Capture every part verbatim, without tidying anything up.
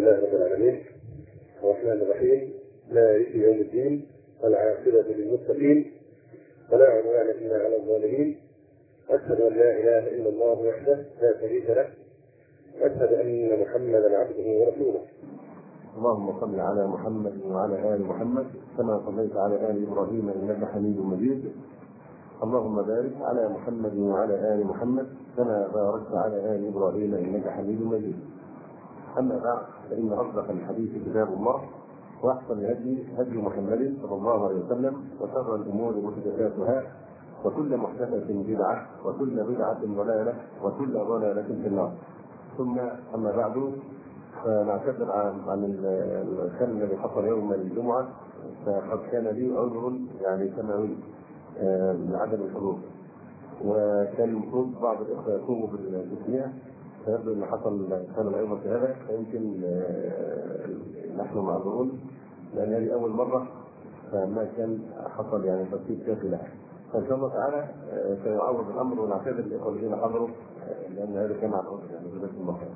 لله رب العالمين الرحمن الرحيم مالك يوم الدين والعاقبة للمتقين ولا عدوان إلا على الظالمين. أشهد أن لا إله إلا الله وحده لا شريك له وأشهد أن محمدا عبده ورسوله. اللهم صل على محمد وعلى آل محمد كما صليت على آل إبراهيم إنك حميد مجيد. اللهم بارك على محمد وعلى آل محمد كما باركت على آل إبراهيم إنك حميد مجيد. أما بعد، فإن أصدق الحديث كتاب الله، وأحسن الهدي هدي محمد صلى الله عليه وسلم، وشر الأمور محدثاتها، وكل محدثة بدعة، وكل بدعة ضلالة، وكل ضلالة في النار. ثم أما بعد، فنعتذر عن الكلام الذي حصل يوم الجمعة، فقد كان لي عذر يعني سماوي لعدم الحضور، وكان المفروض بعض الإخوة يقوموا بالتسمية، فيبدو أن حصل كان أيضا في هذا، فيمكن نحن معذورون لأن هذه أول مرة، فما كان حصل يعني ترتيب كافي لها. فإن شاء الله تعالى سيعوض الأمر، ونعتذر الإخوة الذين حضروا لأن هذا كان عن عذر يعني جزاكم الله خير.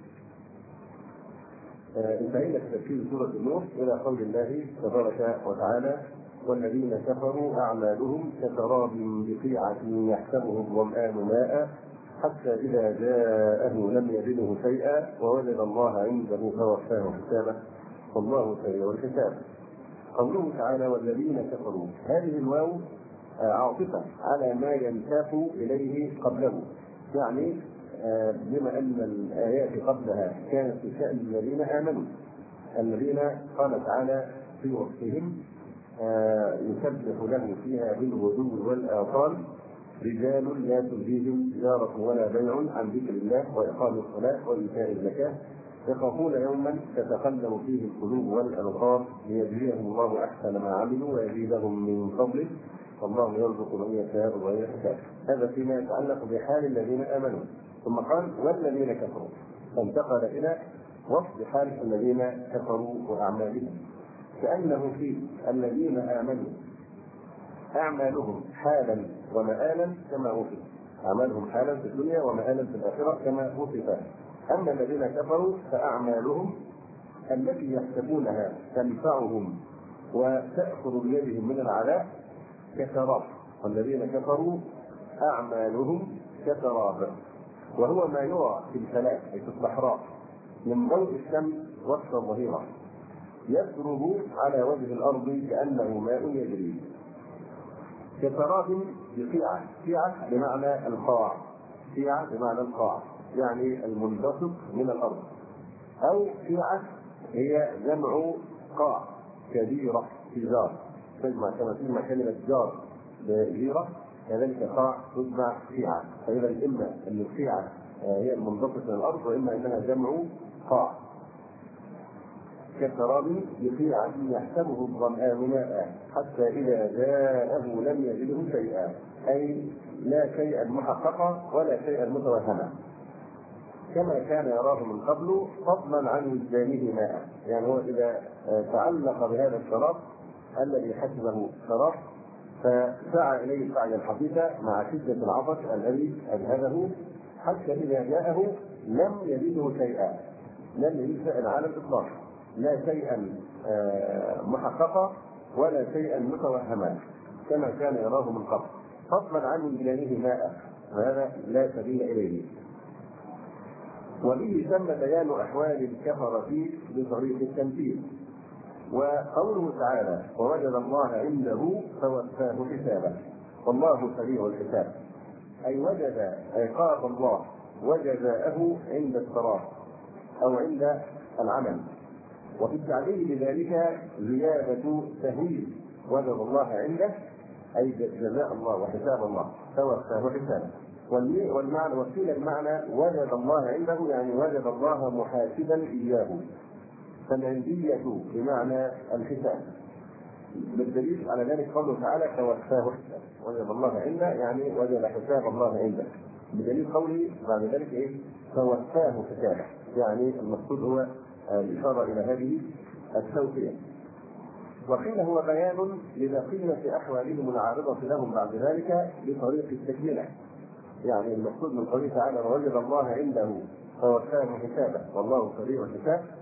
انتهينا في تفسير سورة النور إلى قول الله تبارك وتعالى: والذين كفروا أعمالهم كسراب بقيعة يحسبه الظمآن ماء حتى إذا جاءه لم يجده شيئا ووجد الله عنده فوفاه حسابه والله سريع الحساب. قوله تعالى: والذين كفروا، هذه الواو عاطفة على ما ينساق إليه قبله، يعني بما أن الآيات قبلها كانت في شأن الذين آمنوا، الذين قال تعالى في وصفهم: يسبح له فيها بالغدو والآصال رجال لا تلهيهم تجارة ولا بيع عن ذكر الله وإقام الصلاة وإيتاء الزكاة يخافون يوما تتقلب فيه القلوب والأبصار ليجزيهم الله أحسن ما عملوا ويزيدهم من فضله والله يرزق من يشاء بغير حساب. هذا فيما يتعلق بحال الذين آمنوا. ثم قال: والذين كفروا، فانتقل إلى وصف حال الذين كفروا وأعمالهم، كأنه في الذين آمنوا أعمالهم حالا ومآلا كما وصف، أعمالهم حالا في الدنيا ومآلا في الآخرة كما وصف. أما الذين كفروا فأعمالهم التي يحسبونها تنفعهم وتأخذ بيدهم من العلاء كسراب. والذين كفروا أعمالهم كسراب، وهو ما يرى في الفلاة أي في الصحراء من ضوء الشمس وسط الظهيرة يسرب على وجه الأرض كأنه ماء يجري. كسراب بقيعة، قيعة بمعنى القاع، قيعة بمعنى القاع يعني المنبسط من الأرض، أو قيعة هي جمع قاع كبيرة في جار، تجمع كما تجمع كلمة جار بجيرة، كذلك قاع تجمع قيعة. فإذا إما أن القيعة هي المنبسط من الأرض، وإما أنها جمع قاع. كسراب بقيعة يحسبه الظمآن ماء حتى إذا جاءه لم يجده شيئا، أي لا شيئا محققا ولا شيئا متوهما، كما كان يراه من قبل فضلا عن وجدانه ماء. يعني هو إذا تعلق بهذا الشراب الذي حسبه شراب فسعى إليه سعيا حثيثا مع شدة العطش الذي أجهده حتى إذا جاءه لم يجده شيئا، لم يجد شيئا على الإطلاق، لا شيئا محققا ولا شيئا متوهما كما كان يراه من قبل فضلا عن وجدانه ماء، وهذا لا سبيل إليه. وبه تم بيان أحوال الكفرة بطريق التمثيل. وقوله تعالى: ووجد الله عنده فوفاه حسابه والله سريع الحساب، أي وجد عقاب الله وجزاءه عند الصلاة أو عند العمل. وفي التعليل بذلك زيادة تهويل، وجد الله عنده أي جزاء الله وحساب الله فوفاه حسابه. والمعنى وكيل المعنى وجد الله عنده يعني وجد الله محاسبا إياه، فالعندية بمعنى الحساب. بالدليل على ذلك قوله تعالى: فوفاه حسابه، وجد الله عنده يعني وجد حساب الله عنده، بدليل قوله بعد ذلك ايه؟ فوفاه حسابه، يعني المقصود هو الإشارة إلى هذه التوفيق. وقيل هو بيان لبقية أحوالهم العارضة لهم بعد ذلك بطريق التكملة، يعني المقصود من قوله تعالى: ووجد الله عنده فوفاه حسابه والله سريع الحساب،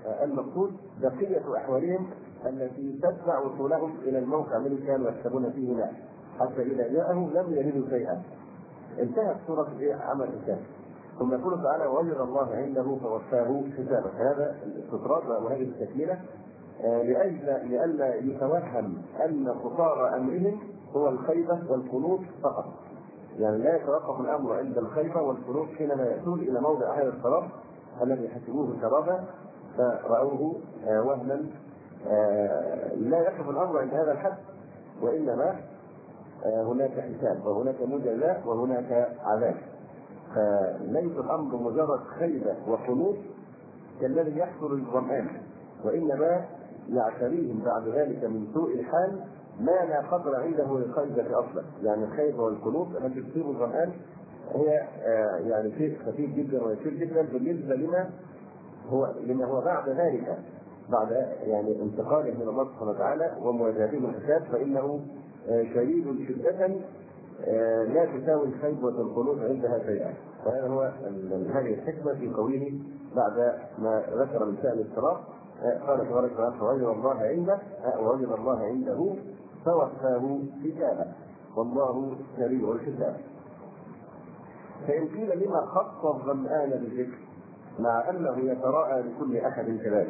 المقصود بقية أحوالهم التي تتبع وصولهم إلى الموقع الذي كانوا يحسبون فيه ماء، حتى إذا جاءهم لم يجدوا شيئا. انتهت سورة عمل الكهف. ثم يقول تعالى: ووجد الله عنده فوفاه حسابه. هذا الاستطراد وهذه التكملة لأجل لئلا يتوهم أن قصار أمرهم هو الخيبة والقنوط فقط. يعني لا يتوقف الأمر عند الخيبة والقنوط حينما يأتون إلى موضع هذا الشراب الذي حسبوه شرابا فرأوه وهما. لا يقف الأمر عند هذا الحد، وإنما هناك حساب وهناك مجازاة وهناك عذاب. فليس الأمر مجرد خيبة وقنوط كالذي يحصل للظمآن، وإنما يعتريهم بعد ذلك من سوء الحال ما لا قدر عنده للخيبة أصلا. يعني الخيبة والقنوط التي تصيب الظمآن هي يعني شيء خفيف جدا ويسير جدا بالنسبة لما هو لما هو بعد ذلك، بعد يعني انتقاله من الله سبحانه وتعالى ومواجهته بالحساب، فإنه شديد شدة لا تساوي الخيبة والقنوط عندها شيئا. وهذا هو هذه الحكمة في قوله بعد ما ذكر من شأن الصراط قال تبارك وتعالى: ووجد الله عنده ووجد الله عنده فوفاه حسابه والله سريع الحساب. فإن قيل لما خص الظمآن بالذكر مع أنه يتراءى لكل أحد كذلك؟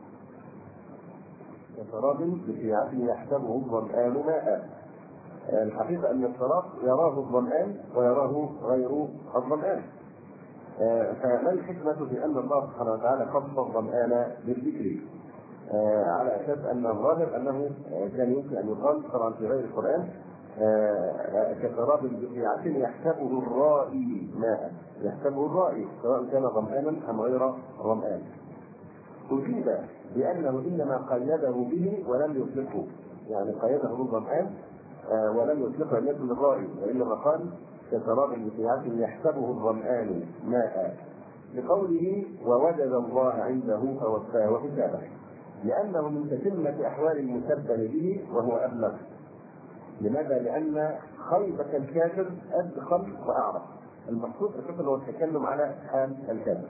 كشراب بشيعته يحسبه الظمآن ماء. الحقيقة أن الشراب يراه الظمآن ويراه غير الظمآن. فما الحكمة في أن الله سبحانه وتعالى خص الظمآن بالذكر على أساس أن الظاهر أنه كان يمكن أن يقال طبعا في غير القرآن كشراب بشيعة يحسبه الرائي ماء، يحسبه الرائي سواء كان ظمآنا أم غير ظمآن. أجيب بأنه إنما قيده به ولم يطلقه، يعني قيده بالظمآن ولم يطلقه أن يكون الرائي، وإنما قال كشراب بشيعة يحسبه الظمآن ماء، لقوله ووجد الله عنده فوفاه حسابه، لأنه من تتمة أحوال المشبه به وهو أبلغ. لماذا؟ لأن خيبة الكافر أدخل وأعرف. المقصود الكفر هو التكلم على حال الكافر.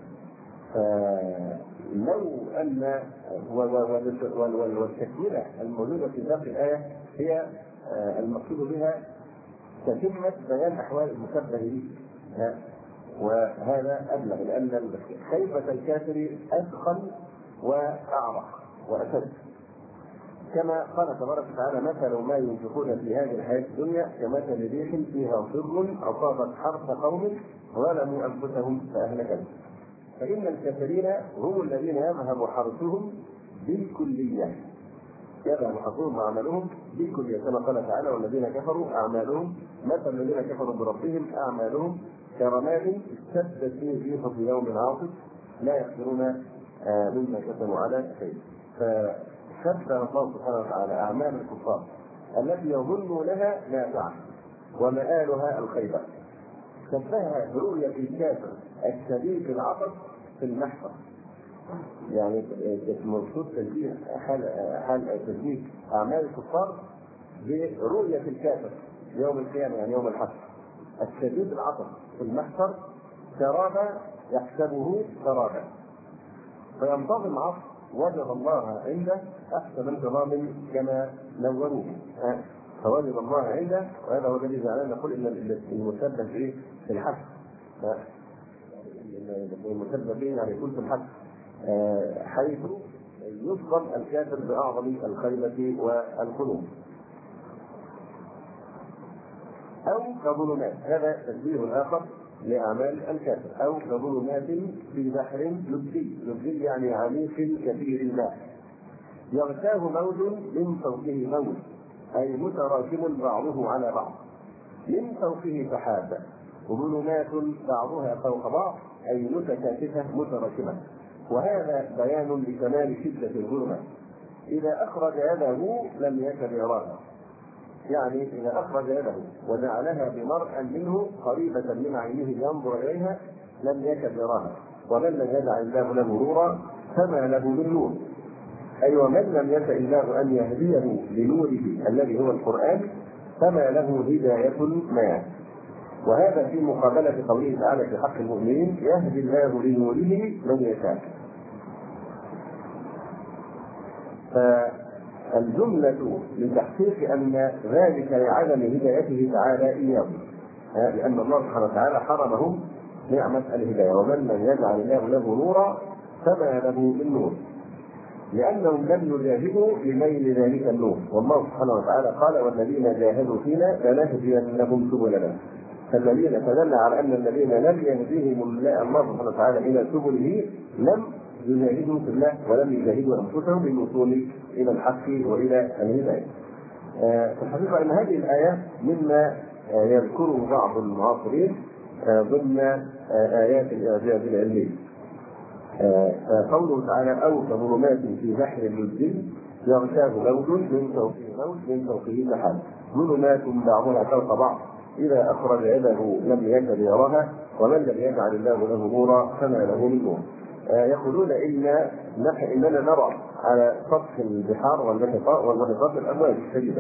لو أن والتكملة الموجودة في ذات الآية هي المقصود بها تتمة بيان أحوال المشبه به، وهذا أبلغ لأن خيبة الكافر أدخل وأعرف وأشد. كما قال تبارك وتعالى: مثل ما ينفقون في هذه الحياة الدنيا كمثل ريح فيها صر أصابت حرث قوم ظلموا أنفسهم فأهلكتهم. فإن الكافرين هم الذين يذهب حرثهم بالكلية، يذهب حرثهم وعملهم بالكلية، كما قال تعالى: والذين كفروا أعمالهم مثل الذين كفروا بربهم أعمالهم كرماد اشتدت به الريح في يوم عاصف لا يقدرون مما كسبوا على شيء. فشبه الله سبحانه وتعالى أعمال الكفار التي يظنونها نافعة ومآلها الخيبة، شبهها برؤية الكافر الشديد العطش في المحفر. يعني المقصود تشبيه حال حال تشبيه أعمال الكفار برؤية الكافر يوم القيامة، يعني يوم الحشر، الشديد العطش في المحفر شرابا يحسبه شرابا، فينتظم عصر وجد الله عنده أحسن انتظام كما نوروه. فوجد الله عنده، وهذا هو الذي جعلنا نقول ان المشبه به في الحشر، المشبه به يعني يكون في الحشر حيث يصدم الكافر باعظم الخيبه والخلود. او كظلمات، هذا تشبيه اخر لاعمال الكافر، او كظلمات في بحر لجي، لجي يعني عميق كثير الماء، يغشاه موج من فوقه موج، أي متراكم بعضه على بعض، من فوقه سحاب، وظلمات بعضها فوق بعض، أي متكاتفة متراكمة. وهذا بيان لكمال شدة الظلمة. إذا أخرج يده لم يكد يراها، يعني إذا أخرج يده وجعلها بمرء منه قريبة من عينه ينظر إليها لم يكد يراها. ومن لم يجعل الله له نورا فما له من نور، أي ومن لم يشأ الله أن يهديه لنوره الذي هو القرآن فما له هداية ما. وهذا في مقابلة قوله تعالى في حق المؤمنين: يهدي الله لنوره من يشاء. الجملة لتحقيق أن ذلك لعدم هدايته تعالى إياهم، لأن الله سبحانه وتعالى حرمهم نعمة الهداية، ومن لم يجعل الله له نورا فما له من نور، لأنهم لم يجاهدوا لنيل ذلك النور. والله سبحانه وتعالى قال: والذين جاهدوا فينا لنهدينهم سبلنا. فالذين تدل على أن الذين لم يهديهم الله سبحانه وتعالى إلى سبله لم يجاهدوا في الله ولم يجاهدوا أنفسهم للوصول إلى الحق وإلى الهداية. في الحقيقة أن هذه الآية مما يذكره بعض المعاصرين ضمن آيات الإعجاز العلمي. قوله تعالى: أو كظلمات في بحر اللجي يغشاه موج من فوقه موج من فوقه سحاب ظلمات بعضها فوق بعض إذا أخرج يده لم يكد يراها ومن لم يجعل الله له نورا فما له من نور. يقولون إن نحن إننا نرى على سطح البحار والمحيطات الأمواج الشديدة.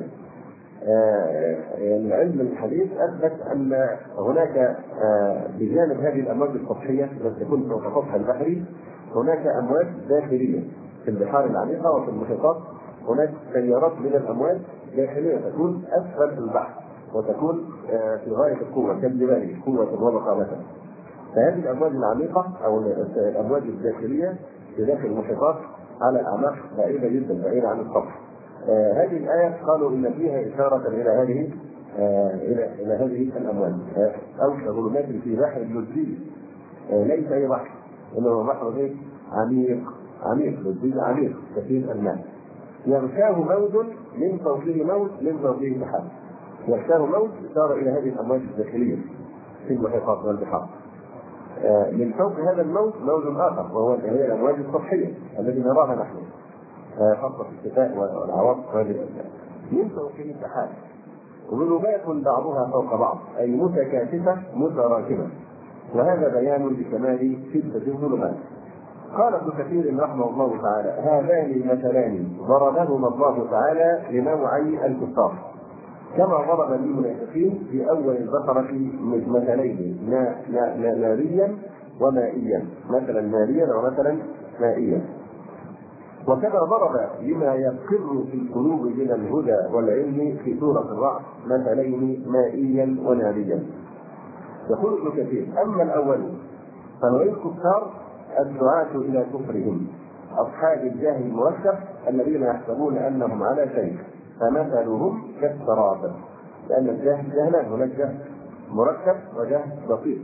العلم الحديث أثبت أن هناك بجانب هذه الأمواج السطحية التي تكون فوق سطح البحر هناك أمواج داخلية في البحار العميقة وفي المحيطات. هناك تيارات من الأمواج داخلية تكون أسفل في البحر وتكون في غاية القوة كالجبال قوة وضخامة. فهذه الأمواج العميقة أو الأمواج الداخلية في داخل المحيطات على أعماق بعيدة جدا بعيدة عن السطح. آه هذه الآية قالوا إن فيها إشارة إلى هذه آه إلى إلى هذه الأمواج آه أو كظلمات في بحر اللجي. آه ليس أي بحر، إنه بحر إيه؟ عميق عميق لجي عميق كثير الماء. يغشاه موج من فوقه موج من فوقه سحاب. يغشاه موج إشارة إلى هذه الأمواج الداخلية في المحيطات والبحار. آه من فوق هذا الموج موج آخر وهو هي الأمواج السطحية التي نراها نحن خاصة في الشتاء والعواصف هذه الأشياء. من فوقه سحاب ظلمات بعضها فوق بعض أي متكاتفة متراكمة، وهذا بيان لكمال شدة الظلمات. قال ابن كثير رحمه الله تعالى: هذان المثلان ضربهما الله تعالى لنوعي الكفار، كما ضرب للمنافقين في أول البقرة مثلين ناريا ومائيا، مثلا ناريا ومثلا مائيا. وكما ضرب لما يقر في القلوب من الهدى والعلم في سورة الرعد مثلين مائيا وناريا. يقول ابن كثير: أما الأول فهو الكفار الدعاة إلى كفرهم أصحاب الجهل المركب الذين يحسبون أنهم على شيء فمثلهم كالسراب، لأن الجهل جهلان، هناك جهل مركب وجهل بسيط.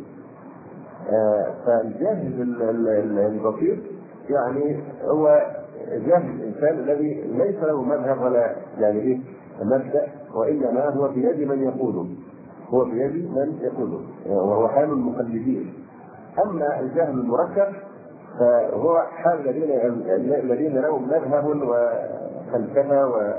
آه فالجهل البسيط يعني هو جهل الإنسان الذي ليس له مذهب ولا يعني إيه مبدأ، وإنما هو بيد من يقوله، هو بيد من يقوله وهو حال المقلدين. أما الجهل المركب فهو حال الذين الذين لهم مذهب وفلسفة و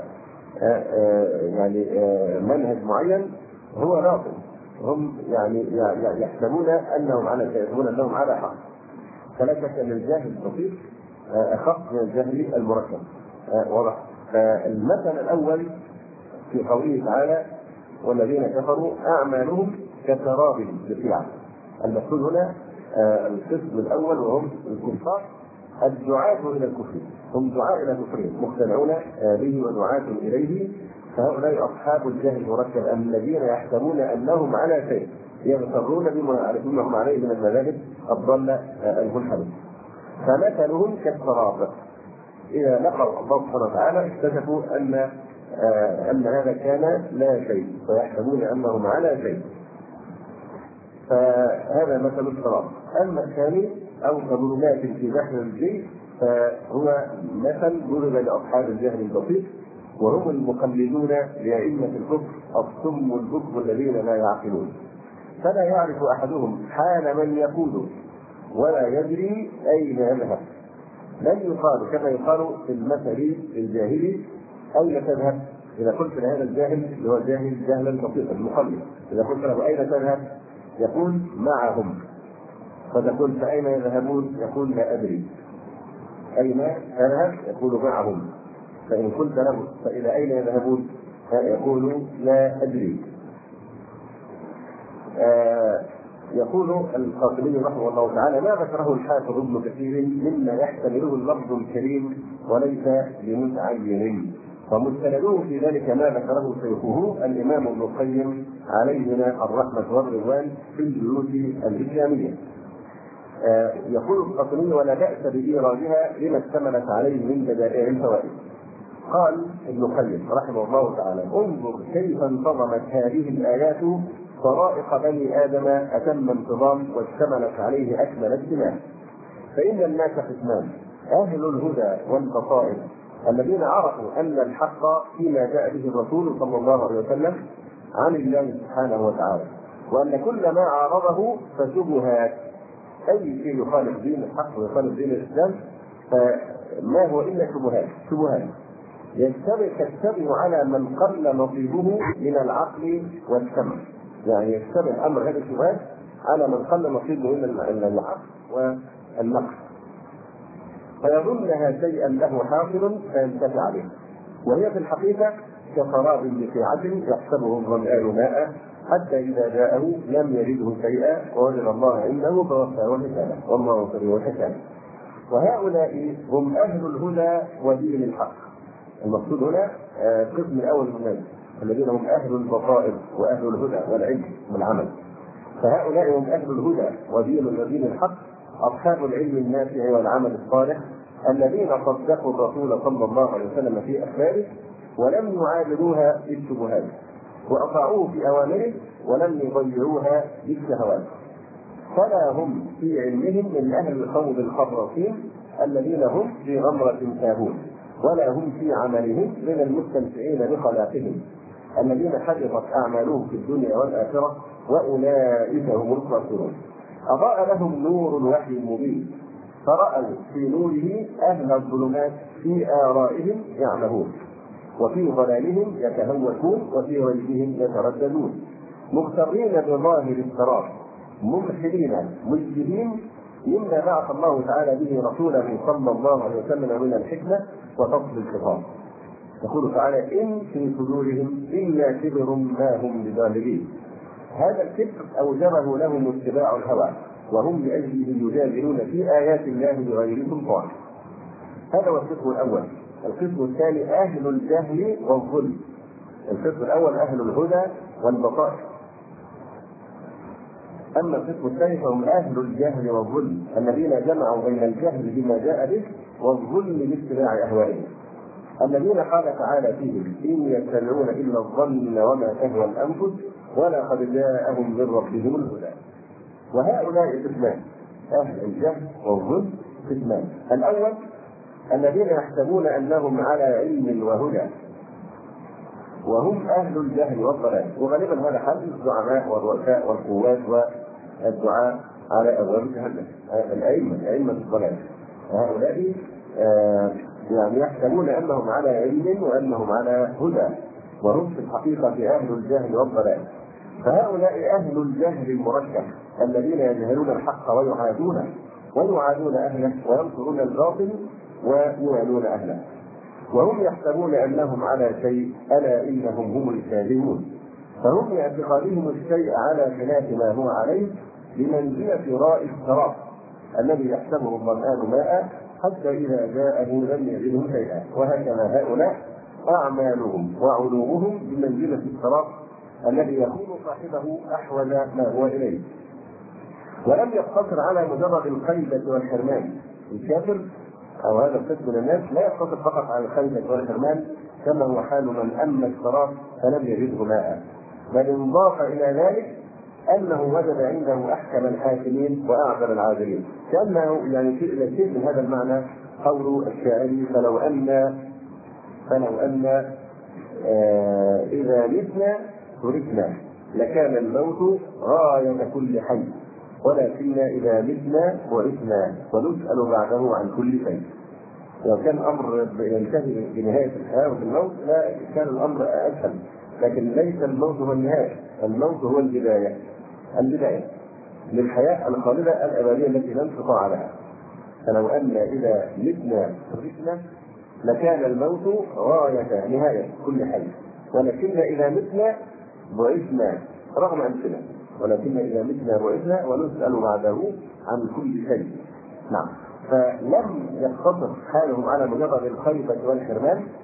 يعني منهج معين هو باطل، هم يعني يحسبون أنهم على يحسبون أنهم على حق. فلا شك أن الجاهل البسيط أخف من الجهل المركب. واضح. فالمثل الأول في قوله تعالى: والذين كفروا أعمالهم كسراب بقيعة. المقصود هنا القسم الأول وهم الكفار الدعاة إلى الكفر، هم دعاة إلى كفرهم مقتنعون به ودعاة إليه. فهؤلاء أصحاب الجهل المركب الذين يحسبون أنهم على شيء، يغترون بما يعرفون هم عليه من المذاهب الضالة المنحرفة. فمثلهم كالسراب، إذا لقوا الله سبحانه وتعالى اكتشفوا أن آه أن هذا كان لا شيء، فيحسبون أنهم على شيء. فهذا مثل السراب. أما الثاني أو كظلمات في بحر اللجي فهو مثل ضرب لأصحاب الجهل البسيط، وهم المقلدون لأئمة الكفر الصم البكم الذين لا يعقلون. فلا يعرف أحدهم حال من يقول ولا يدري أين يذهب. لن يقال كما يقال في المثل الجاهلي: أين تذهب؟ إذا قلت لهذا الجاهل اللي هو الجاهل جهلا بسيطا المقلد، إذا قلت له أين تذهب؟ يقول معهم. فتقول فأين يذهبون؟ يقول لا أدري. أين تذهب؟ يقول معهم. فإن قلت له فإلى أين يذهبون؟ يقول لا أدري. آه يقول القاسمي رحمه الله تعالى: ما ذكره الحافظ ابن كثير مما يحتمله اللفظ الكريم وليس بمتعين. ومستنده في ذلك ما ذكره شيخه الامام ابن القيم عليهما الرحمه والرضوان في البيوت الاسلاميه. آه يقول القطني: ولا باس بايرادها لما اشتملت عليه من بدائع الفوائد. قال ابن القيم رحمه الله تعالى: انظر كيف انتظمت هذه الايات طرائق بني ادم اتم انتظام واشتملت عليه اكمل اجتماع. فان الناس قسمان: اهل الهدى والبصائر الذين عرفوا ان الحق فيما جاء به الرسول صلى الله عليه وسلم عن الله سبحانه وتعالى، وان كل ما عارضه فشبهات، اي شيء يخالف دين الحق ويخالف دين الاسلام فما هو الا شبهات شبهات تشتبه على من قل نصيبه من العقل والسمع. يعني يشتبه امر هذه الشبهات على من قل نصيبه من العقل والنقل، فيظنها شيئا له حاصل فينتفع به، وهي في الحقيقه كسراب بقيعه يحسبه الظمآن ماء حتى اذا جاءه لم يجده شيئا ووجد الله عنده فوفاه حسابه والله سريع الحساب. وهؤلاء هم اهل الهدى ودين الحق. المقصود هنا القسم الاول من الناس الذين هم اهل البصائر واهل الهدى والعلم والعمل. فهؤلاء هم اهل الهدى ودين ودين الحق، اصحاب العلم النافع والعمل الصالح الذين صدقوا الرسول صلى الله عليه وسلم في اخباره ولم يعاملوها بالشبهات، واطاعوه في اوامره ولم يضيعوها بالشهوات. فلا هم في علمهم من اهل الخوض الخراصين الذين هم في غمره ساهون، ولا هم في عملهم من المستمتعين بخلاقهم الذين حدثت اعمالهم في الدنيا والاخره، واولئك هم الخاسرون. اضاء لهم نور الوحي المبين، فرأوا في نوره اهل الظلمات في آرائهم يعمهون، وفي ضلالهم يتهوكون، وفي ريبهم يترددون، مغترين بظاهر السراب، ممحلين مجدين مما بعث الله تعالى به رسوله صلى الله عليه وسلم من الحكمه وفصل الخطاب. يقول تعالى: ان في صدورهم الا كبر ما هم ببالغين. هذا الكبر اوجبه لهم اتباع الهوى، وهم لاجله يجادلون في ايات الله بغير سلطان. هذا هو القسم الاول. القسم الثاني اهل الجهل والظلم. القسم الاول اهل الهدى والبصائر، اما القسم الثاني فهم اهل الجهل والظلم الذين جمعوا بين الجهل بما جاء به والظلم باتباع اهوائهم، الذين قال تعالى فيهم: ان يتبعون الا الظن وما تهوى الانفس ولقد جاءهم من ربهم الهدى. وهؤلاء قسمان: اهل الجهل والظلم قسمان. الاول الذين يحسبون انهم على علم وهدى، وهم اهل الجهل والضلال، وغالبا هذا حال الزعماء والرؤساء والقوات والدعاء على ابواب جهنم، الائمه ائمه الضلال. هؤلاء آه يعني يحسبون انهم على علم وانهم على هدى، وهم في الحقيقه في اهل الجهل والضلال. فهؤلاء اهل الجهل المركب الذين يجهلون الحق ويعادونه ويعادون اهله وينصرون الباطل ويوالون اهله، وهم يحسبون انهم على شيء، الا انهم هم الكاذبون. فهم باعتقادهم الشيء على خلاف ما هو عليه بمنزله راء السراب الذي يحسبه الظمآن ماء حتى اذا جاءه لم يجده شيئا. وهكذا هؤلاء اعمالهم وعلومهم بمنزله السراب الذي يكون صاحبه احوج ما هو اليه. ولم يقتصر على مجرد الخيبه والحرمان. الكافر او هذا القسم من الناس لا يقتصر فقط على الخيبه والحرمان كما هو حال من اما السراب فلم يجده ماء، بل انضاف الى ذلك انه وجد عنده احكم الحاكمين واعذر العاذرين. كانه يعني الى شيء من هذا المعنى قول الشاعر: فلو ان فلو ان آه اذا متنا تركنا لكان الموت غايه كل حي، ولكن اذا متنا بعثنا ونسال بعده عن كل شيء. لو كان الامر ينتهي بنهايه الحياه وبالموت لا كان الامر اسهل، لكن ليس الموت هو النهايه، الموت هو البدايه البدايه للحياه الخالده الابديه التي لا انقطاع لها. فلو ان اذا متنا تركنا لكان الموت غايه نهايه كل حي، ولكن اذا متنا بعثنا رغم انفنا، ولكن اذا متنا بعثنا ونسال بعده عن كل شيء. نعم. فلم يقتصر حالهم على مجرد الخيبه والحرمان،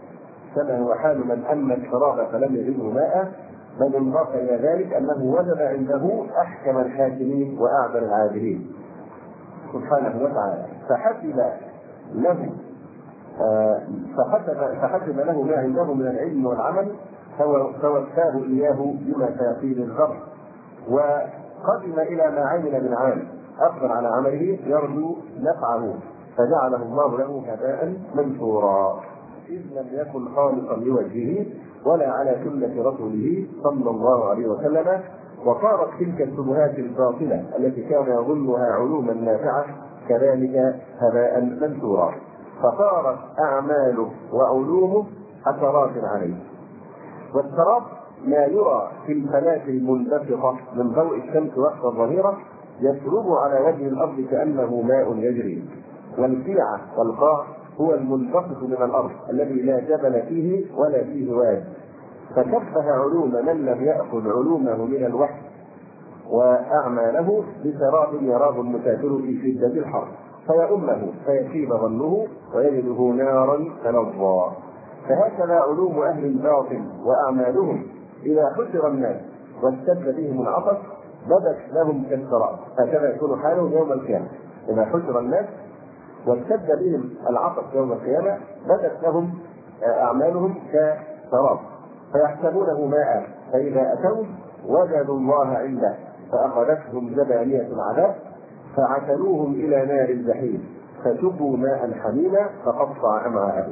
كما هو حال من أما الشراب فلم يجده ماء، بل انضاف إلى ذلك أنه وجد عنده أحكم الحاكمين وأعدل العادلين سبحانه وتعالى، فحسب له آه فحسب, فحسب له ما عنده من العلم والعمل فوفاه إياه بما سيقي للغرب، وقدم إلى ما عمل من عمل أقبل على عمله يرجو نفعه فجعله الله له هباء منثورا، إذ لم يكن خالصا لوجهه ولا على سنة رسوله صلى الله عليه وسلم. وصارت تلك الشبهات الباطلة التي كان يظنها علوما نافعة كذلك هباء منثورا، فصارت أعماله وعلومه حسرات عليه. والسراب ما يرى في الفلات المنبثقة من ضوء الشمس وقت الظهيرة يسرب على وجه الأرض كأنه ماء يجري، والقيعة والقاع هو المنبسط من الأرض الذي لا جبل فيه ولا فيه واد، فشبه علوم من لم يأخذ علومه من الوحي وأعماله بسراب يراه المسافر في شدة الحر فيؤمه فيخيب ظنه ويجده نارا تلظى. فهكذا علوم أهل الباطل وأعمالهم إذا حشر الناس واشتد بهم العطش بدت لهم كالسراب، هكذا يكون حالهم يوم القيامة. إذا حشر الناس واشتد بهم العطش يوم القيامة بدت لهم أعمالهم كسراب فيحسبونه ماء، فإذا أتوا وجدوا الله عنده فأخذتهم زبانية العذاب فعتلوهم إلى نار الجحيم فشبوا ماء حميما فقطع أمعاءهم.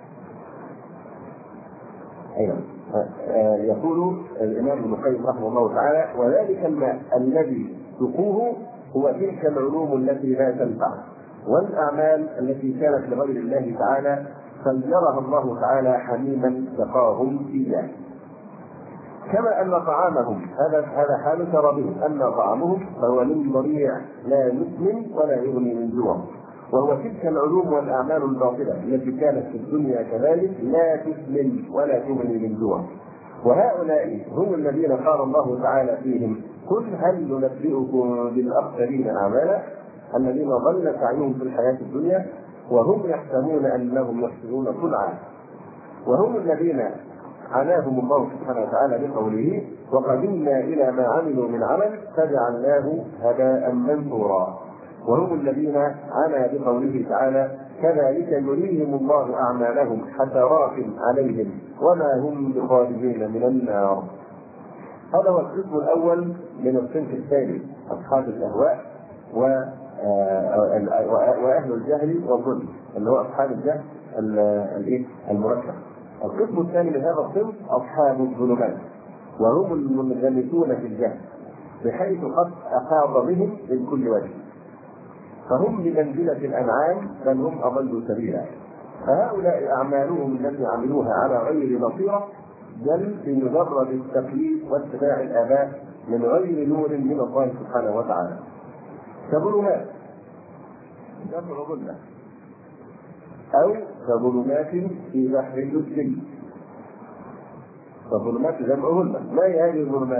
أيضا يقول الإمام ابن القيم رحمه الله تعالى: وذلك الماء الذي سقوه هو تلك العلوم التي لا تنفع والأعمال التي كانت لغير الله تعالى فجرها الله تعالى حميما سقاهم إياه. كما أن طعامهم هذا هذا حال شرابهم، أن طعامهم فهو من ضريع لا يسمن ولا يغني من جوع، وهو تلك العلوم والأعمال الباطلة التي كانت في الدنيا كذلك لا تسمن ولا تغني من جوع. وهؤلاء هم الذين قال الله تعالى فيهم: قل هل ننبئكم بالأخسرين أعمالا الذين ضل سعيهم في الحياة الدنيا وهم يحسبون أنهم يحسنون صنعا. وهم الذين عناهم الله سبحانه وتعالى بقوله: وقدمنا إلى ما عملوا من عمل فجعلناه هباء منثورا. وهم الذين عنا بقوله تعالى: كذلك يريهم الله أعمالهم حسرات عليهم وما هم بخارجين من النار. هذا هو القسم الأول من الصنف الثاني، أصحاب الأهواء وأهل الجهل والظلم، اللي هو أصحاب الجهل المركب. القسم الثاني من هذا الصنف أصحاب الظلمات، وهم المنغمسون في الجهل بحيث قد أحاط بهم من كل وجه، فهم بمنزلة الأنعام بل هم أضلوا سبيلا. فهؤلاء أعمالهم التي عملوها على غير بصيرة بل بمجرد التقليد واتباع الآباء من غير نور من الله سبحانه وتعالى، كظلمات جمع ظلمة أو كظلمات في بحر اللجي. فظلمات جمع ظلمة. ما هي هذه الظلمات؟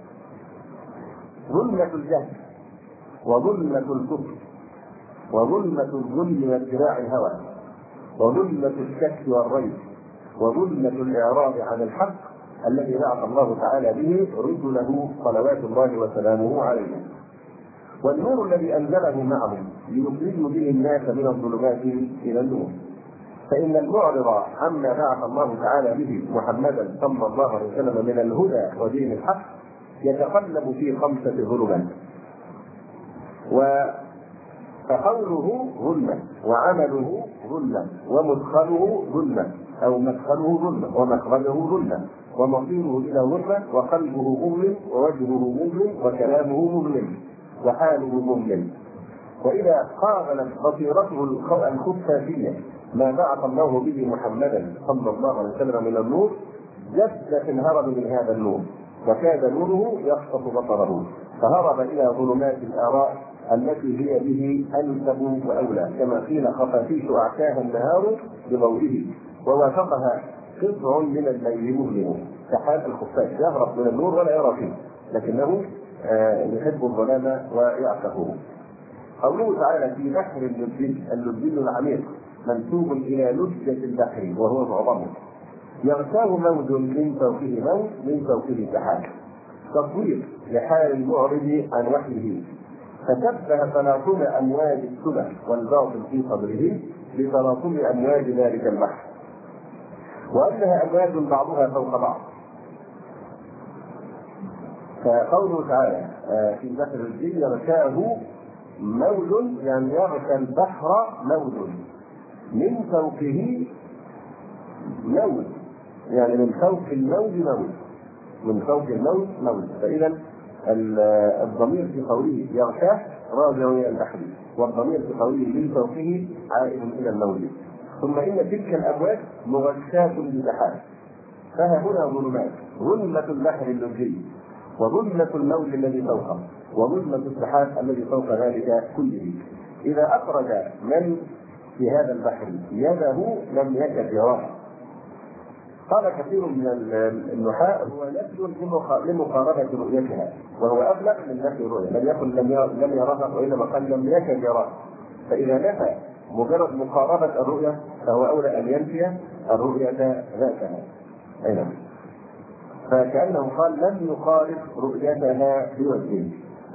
ظلمة الجهل وظلمة الكفر وظلمة الظلم واتباع الهوى وظلمة الشك والريب وظلمة الإعراض عن الحق الذي بعث الله تعالى به رسله صلوات الله وسلامه عليهم، والنور الذي أنزله معهم ليخرجوا به الناس من الظلمات إلى النور. فإن المعرض عما بعث الله تعالى به محمدا صلى الله عليه وسلم من الهدى ودين الحق يتقلب في خمسة ظلمات، فقوله ظلمة وعمله ظلمة ومدخله ظلمة أو مدخله ظلمة ومخرجه ظلمة ومصيره إلى ظلمة وقلبه مظلم ووجهه مظلم وكلامه مظلم وحاله مظلم. وإذا قابلت بصيرته الخفافية ما بعث الله به محمدا صلى الله عليه وسلم من النور جد في الهرب من هذا النور، وكاد نوره يخطف بصره فهرب إلى ظلمات الآراء التي هي به أنسب وأولى، كما قيل: خفافيش أعتاها النهار بضوئه ووافقها قطع من الليل مظلم. كحال الخفاش يهرب من النور ولا يرى فيه، لكنه يحب الظلام ويعتقه. قوله تعالى: في بحر اللجي، اللجي العميق منسوب إلى لجة البحر وهو معظمه، يغشاه موج من فوقه موج من فوقه سحاب. تصوير لحال المعرض عن وحيه، فشبه تلاطم امواج السبع والباطل في صدره بتلاطم امواج ذلك البحر، وانها امواج بعضها فوق بعض. فقوله تعالى في البحر الجي يغشاه موج، يعني يغشى البحر موج من فوقه موج، يعني من فوق الموج موج، من فوق الموج موج. فإذا الضمير في قوله يغشاه راجع إلى البحر، والضمير في قوله من فوقه عائد إلى الموج. ثم إن تلك الأمواج مغشاة بسحاب، فها هنا ظلمات، ظلمة البحر اللجي، وظلمة الموج الذي فوقه، وظلمة السحاب الذي فوق ذلك كله. إذا أخرج من في هذا البحر يده لم يكد يراها. قال كثير من النحاة هو نفي لمقاربة رؤيتها، وهو أبلغ من نفي الرؤية، لم يكن لم يراها، وإنما قال لم يكد يراها. فإذا نفى مجرد مقاربة الرؤية فهو أولى أن ينفي الرؤية ذاتها. أيضا فكأنه قال لم يقارب رؤيتها بوجهه.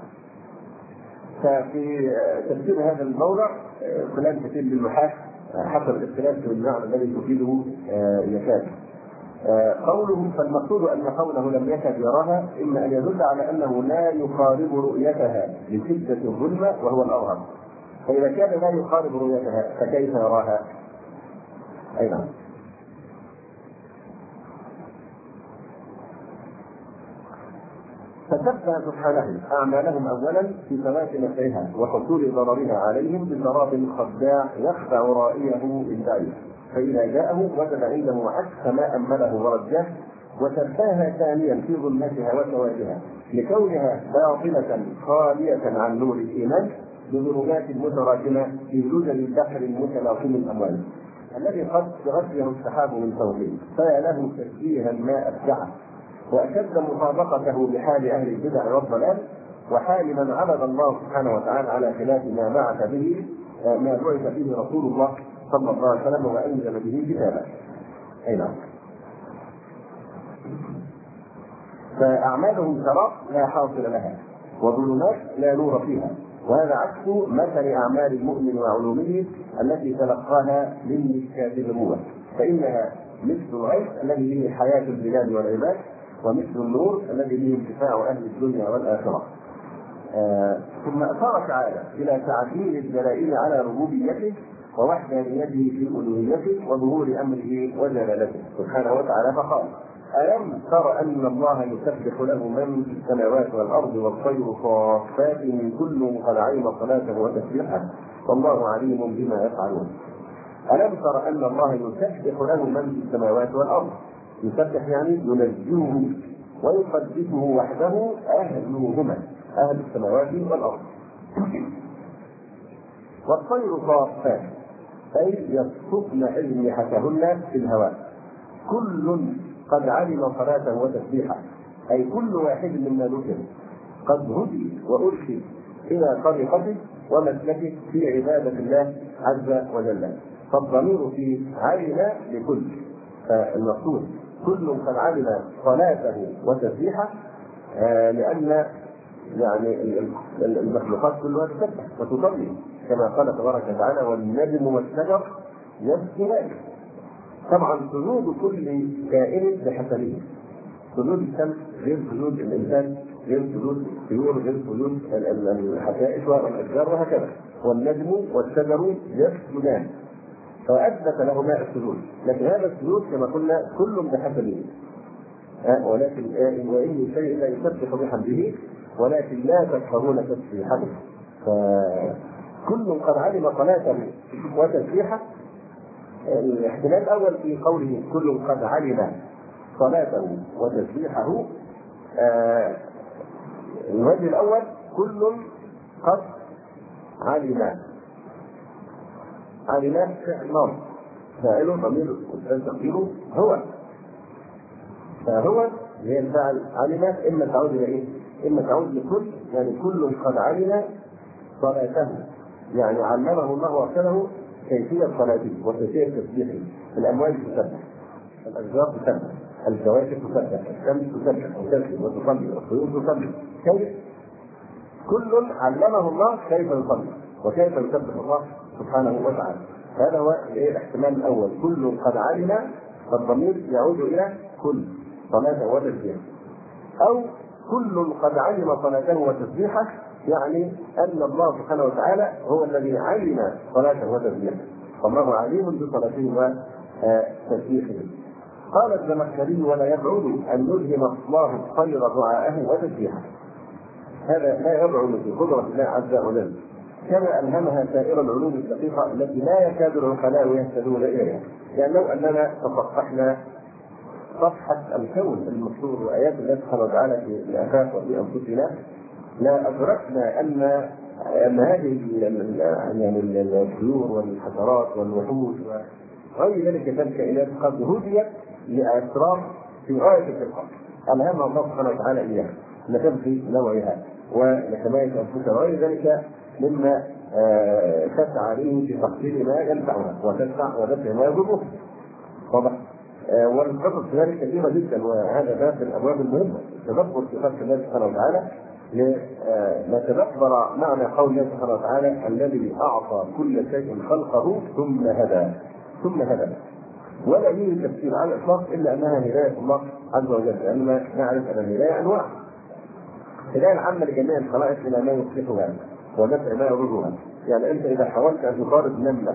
ففي تفسير هذا الموضع كلام كثير للنحاة حسب الاختلاف في المعنى الذي تفيده يكاد. قوله فالمقصود ان قوله لم يكد يراها اما ان يدل على انه لا يقارب رؤيتها لشده الظلمه وهو الاظهر، فاذا كان لا يقارب رؤيتها فكيف يراها؟ ايضا فشبه سبحانه اعمالهم اولا في فوات نفعها وحصول ضررها عليهم بسراب خداع يخدع رائيه بالبعيد، فاذا جاءه وجد عنده عكس ما امله ورجاه، وشبهها ثانيا في ظلمتها وسوادها لكونها باطله خاليه عن نور الايمان بظلمات متراكمه في لجج البحر المتلاطم الامواج الذي قد غشيه السحاب من فوقه، فيا له تشبيها ما ابدعه واشد مطابقته بحال اهل البدع والضلال وحال من عبد الله سبحانه وتعالى على خلاف ما بعث به ما بعث به رسول الله صلى الله عليه وسلم وانزل به كتابا. اي نعم. فاعمالهم سراب لا حاصل لها وظلمات لا نور فيها، وهذا عكس مثل اعمال المؤمن وعلومه التي تلقاها من مشكاة النبوة، فانها مثل الغيث الذي به حياه البلاد والعباد، ومثل النور الذي به انتفاع اهل الدنيا والاخره. آه ثم اشار تعالى الى تعديل الدلائل على ربوبيته ووحدانيته في الوهيته وظهور امره وجلالته سبحانه وتعالى، فقال: الم تر ان الله يسبح له من في السماوات والارض والطير صافات كل قد علم صلاته وتسبيحه والله عليم بما يفعلون. الم تر ان الله يسبح له من في السماوات والارض، يسبح يعني ينزهه ويقدسه وحده اهلهما، اهل السماوات والارض. والطير صافات اي يصفن اجنحتهن في الهواء، كل قد علم صلاته وتسبيحه، اي كل واحد مما ذكر قد هدي وارشد الى طريقته ومسلكه في عباده الله عز وجل. فالضمير في علم لكل، فالمقصود كل قد علم صلاته وتسبيحه، آه لان يعني المخلوقات كلها تسبح وتصلي كما قال تبارك وتعالى: والنجم والشجر يسجدان. طبعا سجود كل كائن بحسبه، سجود الشمس غير سجود الانسان، غير سجود الطيور، غير سجود الحشائش والاشجار وهكذا. والنجم والشجر يسجدان، فاثبت لهما السجود، لكن هذا السجود كما قلنا كل بحسبه، أه ولكن وان من شيء لا يسبح بحمده ولكن لا تفقهون تسبيحه. فكل قد علم صلاته وتسبيحه. الاحتمال الاول في قوله كل قد علم صلاته وتسبيحه، آه الوجه الاول كل قد علم، علم فعل ماضي فاعله ضمير تقديره هو، فهو هي الفعل علم، اما تعود الى ايه؟ اما تعود لكل، يعني كل قد علم صلاته، يعني علمه الله وارسله كيفيه صلاته وكيفيه تسبيحه. الاموال تسبح، الاشجار تسبح، الكواكب تسبح، الشمس تسبح وتسجد وتصلي، والطيور تسبح. كيف؟ كل علمه الله كيف يصلي وكيف يسبح الله سبحانه وتعالى. هذا هو الاحتمال الاول، كل قد علم، فالضمير يعود الى كل صلاته وتسبيحه، او كل قد علم صلاته وتسبيحه، يعني ان الله سبحانه وتعالى هو الذي علم صلاته وتسبيحه، فالله عليم بصلاته وتسبيحه. قال الزمخشري: ولا يبعد ان يلهم الله الخير دعاءه وتسبيحه. هذا لا يبعد في قدرة الله عز وجل، كما ألهمها سائر العلوم الدقيقة التي لا يكاد العقلاء يهتدون إليها. يعني لو أننا تصفحنا صفحة الكون المشهور وآيات الله سبحانه وتعالى في الآفاق وفي أنفسنا، لا أدركنا أن أن هذه يعني الطيور والحشرات والوحوش وغير ذلك من الكائنات قد هديت لأسرار في غاية الدقة ألهمها الله سبحانه وتعالى إياها لتبقي نوعها ولحماية أنفسها وغير ذلك مما تسعى عليه في تحصيل ما ينفعها وتدفع ودفع ما يضرها. واضح؟ والقصص في ذلك كثيرة جدا، وهذا باب من الأبواب المهمة، التدبر في خلق الله سبحانه وتعالى لنتدبر معنى قول الله سبحانه وتعالى: الذي أعطى كل شيء خلقه ثم هدى ثم هدى. ولا يوجد تفسير على الإطلاق إلا أنها هداية الله عز وجل، لأننا نعرف أن الهداية أنواع. الهداية العامة لجميع الخلائق إلى ما يصلحها ونفع ما يضرها. يعني أنت إذا حاولت أن تطارد نملة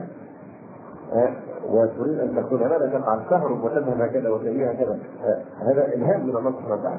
وتريد أن تكون ماذا تفعل؟ تهرب وتذهب هكذا وتجيء هكذا. هذا إلهام من الله سبحانه وتعالى.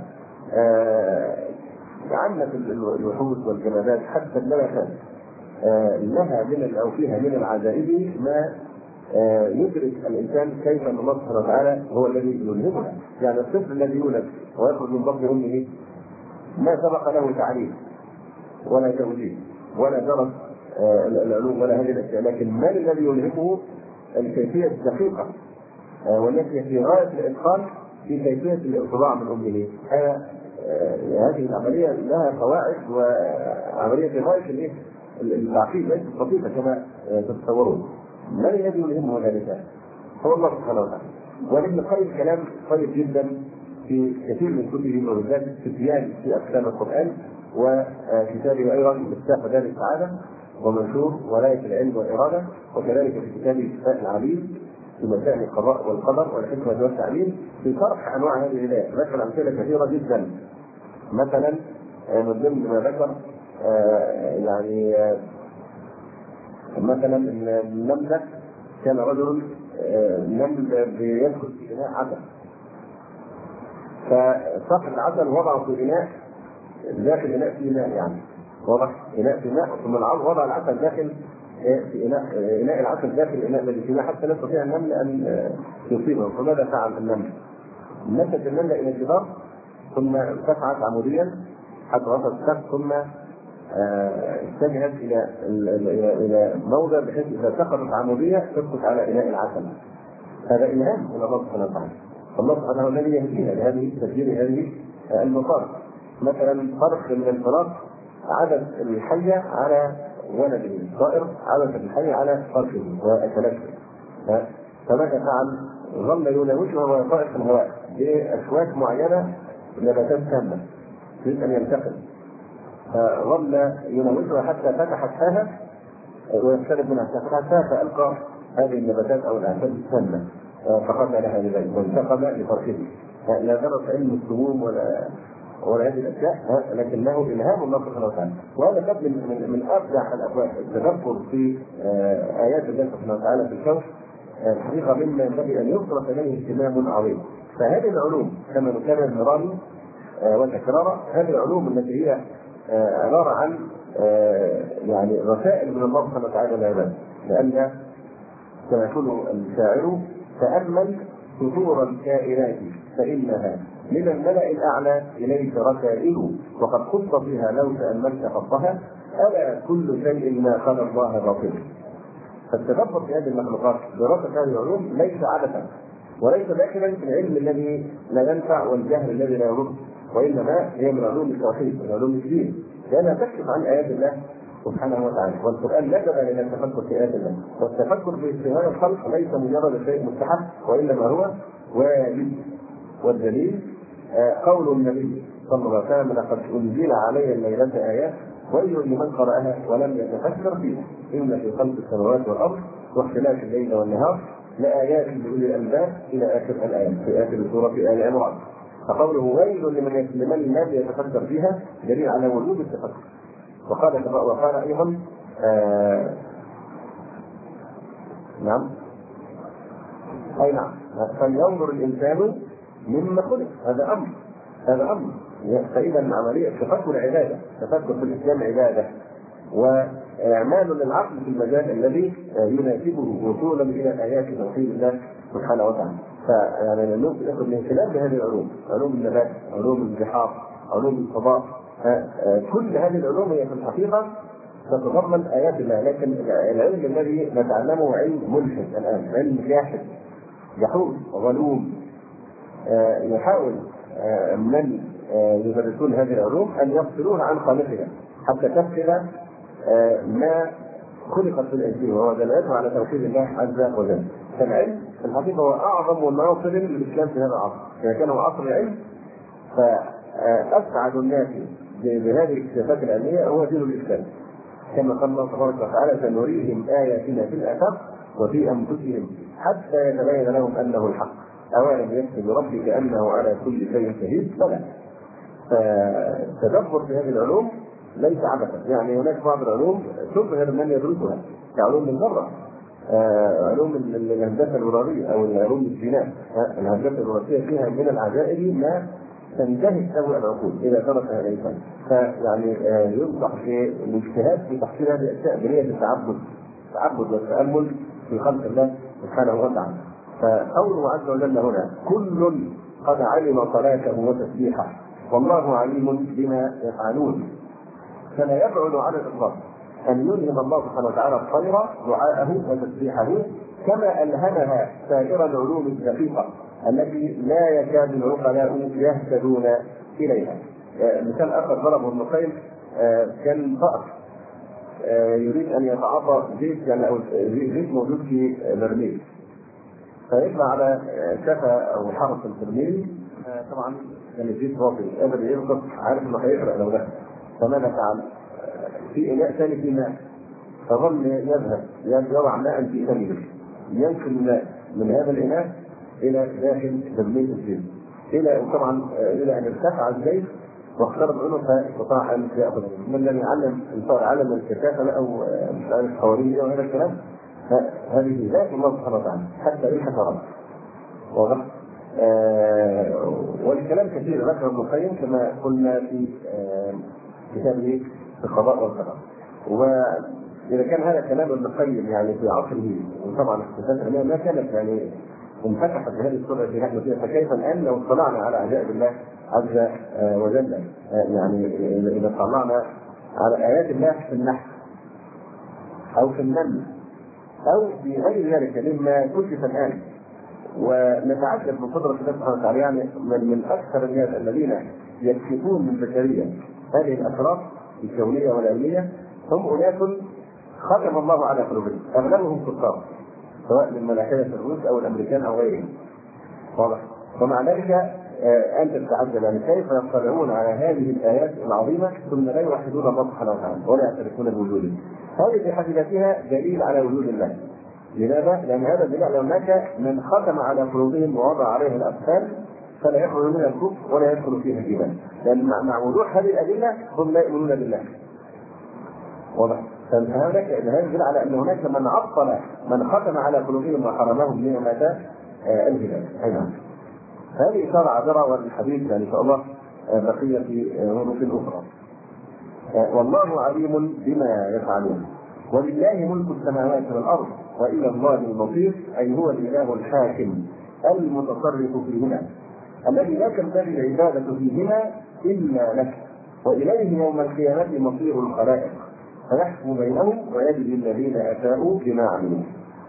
عامة الوحوش والجمادات حتى النباتات لها من أو فيها من العجائب ما يدرك الإنسان كيف أن الله سبحانه وتعالى هو الذي يلهمها. يعني الطفل الذي يولد ويخرج من بطن أمه ما سبق له تعليم ولا توجيه ولا درس العلوم ولا هذه الاشياء، لكن من الذي يلهمه؟ الكيفيه الدقيقه والتي في غايه الاتقان في كيفيه الارتضاع من امه. هذه العمليه لها قواعد وعمليه في غايه التعقيد، ليست بسيطه كما تتصورون. من الذي يلهمه ذلك؟ هو الله سبحانه وتعالى. وابن القيم كلام طيب جدا في كثير من كتبه وبالذات في تبيان في اقسام القران، وكتابه ايضا مفتاح دار السعاده ومنشور ولايه العلم والاراده، وكذلك في كتابه شفاء العليل في مسائل القضاء والقدر والحكمه والتعليل في شرح انواع هذه الهدايه. ذكر امثله كثيره جدا، مثلا من ضمن ما ذكر يعني مثلا النمله كان رجل نمل بيدخل في اناء عسل، فصقل العسل وضعه في اناء داخل اناء في اناء يعني واضح اناء في اناء، ثم وضع العسل داخل في اناء اناء العسل داخل الاناء الذي في اناء حتى لا يستطيع النمل ان يصيبه. فماذا فعل النمل؟ نشت النمله الى الجدار ثم ارتفعت عموديا حتى وصلت السقف، ثم اتجهت الى الى موضع بحيث اذا سقطت عموديه تسقط على اناء العسل. هذا الهام من الله سبحانه وتعالى. الله سبحانه هو الذي يهدينا لهذه تسجيل هذه المصارف. مثلا فرق من الفراق عدد الحية على ولده، الطائر عدد الحية على فرقه وأكلته. فماذا فعل؟ ظل يناوشها وهو طائر في الهواء بأشواك معينة نباتات سامة يريد أن ينتقل، فظل يناوشها حتى فتحت فاها ويقترب منها، فتحت فاها فألقى هذه النباتات أو الأعشاب السامة فقد لها لذلك وانتقل لفرقه. لا درس علم السموم ولا ولا هذه الاشياء، لكنه الهام الله سبحانه وتعالى. وهذا قد من من ابدع الابواب التدبر في ايات الله سبحانه وتعالى في الكون، الحقيقه مما ينبغي ان يصرف اليه اهتمام عظيم. فهذه العلوم كما نكرر مرارا وتكرارا، هذه العلوم التي هي عباره عن يعني رسائل من الله سبحانه وتعالى للعباد، لان كما يقول الشاعر: تامل سطور الكائنات فانها من الملأ الأعلى إليك رسائل، وقد خط فيها لو تأملت خطها ألا كل شيء ما خلا الله باطل. فالتدبر في هذه المخلوقات دراسة هذه العلوم ليس عبثا وليس داخلا في العلم الذي لا ينفع والجهل الذي لا يضر، وإنما هي من علوم التوحيد من علوم الدين، لأنها تكشف عن آيات الله سبحانه وتعالى. والقرآن لا داعي لنا التفكر في آيات الله، والتفكر في استمرار الخلق ليس مجرد شيء مستحب، وإنما هو واجب. والدليل قول النبي صلى الله عليه وسلم: لقد أنزل علي الليلة آيات ويل لمن قرأها ولم يتفكر فيها إن في خلق السماوات والأرض واختلاف الليل والنهار لآيات لأولي الألباب إلى آخر الآيات في آخر سورة آل عمران. فقوله ويل لمن لمن لم يتفكر فيها دليل على وجوب التفكر. وقال وقال أيضا آه نعم أي نعم فلينظر الإنسان مما خلق. هذا أمر هذا أمر فإذا عملية تفكر عبادة، تفكر في الإسلام عبادة وإعمال للعقل في المجال الذي يناسبه وصولا إلى آيات توحيد الله سبحانه وتعالى. فيعني العلوم تأخذ من خلال هذه العلوم، علوم النبات، علوم البحار، علوم الفضاء، كل هذه العلوم هي في الحقيقة تتضمن آيات الله. لكن العلم الذي نتعلمه علم ملحد الآن، علم جاحد جحود غلوم، يحاول من يدرسون هذه العلوم أن يفصلوها عن خالقها حتى تفصل ما خلقت في الإنسان، وهو دلالته على توحيد الله عز وجل. فالعلم في الحقيقة هو أعظم الناصر للإسلام في هذا العصر، إذا كان هو عصر العلم فأسعد الناس بهذه الاكتشافات العلمية هو دين الإسلام، كما قال الله تبارك وتعالى: سنريهم آياتنا في الآفاق وفي أنفسهم حتى يتبين لهم أنه الحق أولم يكفي بربك أنه على كل شيء شهيد. فلا فالتدبر في هذه العلوم ليس عبثا. يعني هناك بعض العلوم تبهر من يدرسها كعلوم الذرة، علوم الهندسة الوراثية أو العلوم الجينات. الهندسة الوراثية فيها من العجائب ما تنتهي له العقول إذا درسها الإنسان. فيعني ينصح في الاجتهاد في تحصيل هذه الأشياء بنية التعبد التعبد والتأمل في خلق الله سبحانه وتعالى. فقوله عز وجل هنا: كل قد علم صلاته وتسبيحه والله عليم بما يفعلون. فلا يبعد على الإطلاق أن يلهم الله سبحانه وتعالى الطير دعاءه وتسبيحه كما ألهمها سائر العلوم الدقيقة التي لا يكاد العقلاء يهتدون إليها. مثال آخر ضربه ابن القيم، كان طائر يريد أن يتعاطى زيت يعني أو زيت موجود في برميل، فيطلع على شفا أو حرف البرميل، طبعا كان الزيت واطي قادر يغطس، عارف إنه هيحرق لو دخل، فماذا فعل؟ في إناء ثاني في ماء، فظل يذهب يضع ماء في ثانيه، ينقل الماء من هذا الإناء إلى داخل برميل الزيت، إلى طبعا إلى أن ارتفع الزيت واقترب منه فاستطاع أن يأخذ. من الذي علم الفار علم الكثافة أو مش عارف خواريج أو هذا الكلام، هذه ذات الله سبحانه وتعالى حتى الحشرات. واضح؟ آه والكلام كثير ذكر ابن القيم كما قلنا في آه كتابه في القضاء والقدر. وإذا كان هذا كلام ابن القيم يعني في عصره، وطبعا اكتشافات ما كانت يعني انفتحت بهذه الصورة التي نحن فيها، فكيف الآن لو اطلعنا على عجائب الله عز وجل؟ يعني إذا اطلعنا على آيات الله في النحل أو في النمل أو في غير ذلك مما كشف الآن، ونتعجب من قدرة الله سبحانه وتعالى. يعني من, من أكثر الناس الذين يكشفون من البشرية هذه الأسرار الكونية والعلمية هم أناس ختم الله على قلوبهم، أغلبهم كفار سواء من ملائكة الروس أو الأمريكان أو غيرهم. واضح؟ ومع ذلك آه أنت تتعجب يعني كيف يطلعون على هذه الآيات العظيمة ثم لا يوحدون الله سبحانه وتعالى ولا يعترفون بوجوده. هذه في حد ذاتها دليل على وجود الله. لماذا؟ لأن هذا دليل على هناك من ختم على قلوبهم ووضع عليه الأقفال فلا يخرج منها الكفر ولا يدخل فيها الإيمان، لأن مع وضوح هذه الأدلة هم لا يؤمنون بالله. واضح؟ فهناك هذا يدل على أن هناك من عطل من ختم على قلوبهم وحرمهم نعمة الهداية. أيضا هذه إشارة عابرة والحديث يعني إن شاء الله بقية في ظروف أخرى. والله عليم بما يفعلون ولله ملك السماوات والأرض وإلى الله المصير، أي هو الإله الحاكم المتصرف فيهما الذي لا تنبغي العبادة فيهما إلا له، وإليه يوم القيامة مصير الخلائق فيحكم بينهم ويجزي الذين أساءوا بما عملوا.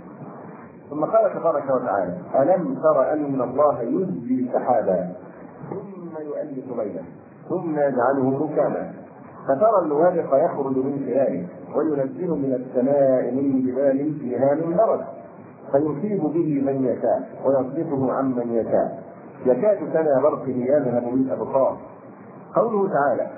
ثم قال تبارك وتعالى: ألم تر أن الله يزجي سحابا ثم يؤلف بينه ثم يجعله ركاما فترى الوادق يخرج من خلاله وينزل من السماء من جبال فيها من برد فيصيب به من يشاء ويصرفه عن من يشاء يكاد سنا برقه يذهب بالابصار. قوله تعالى: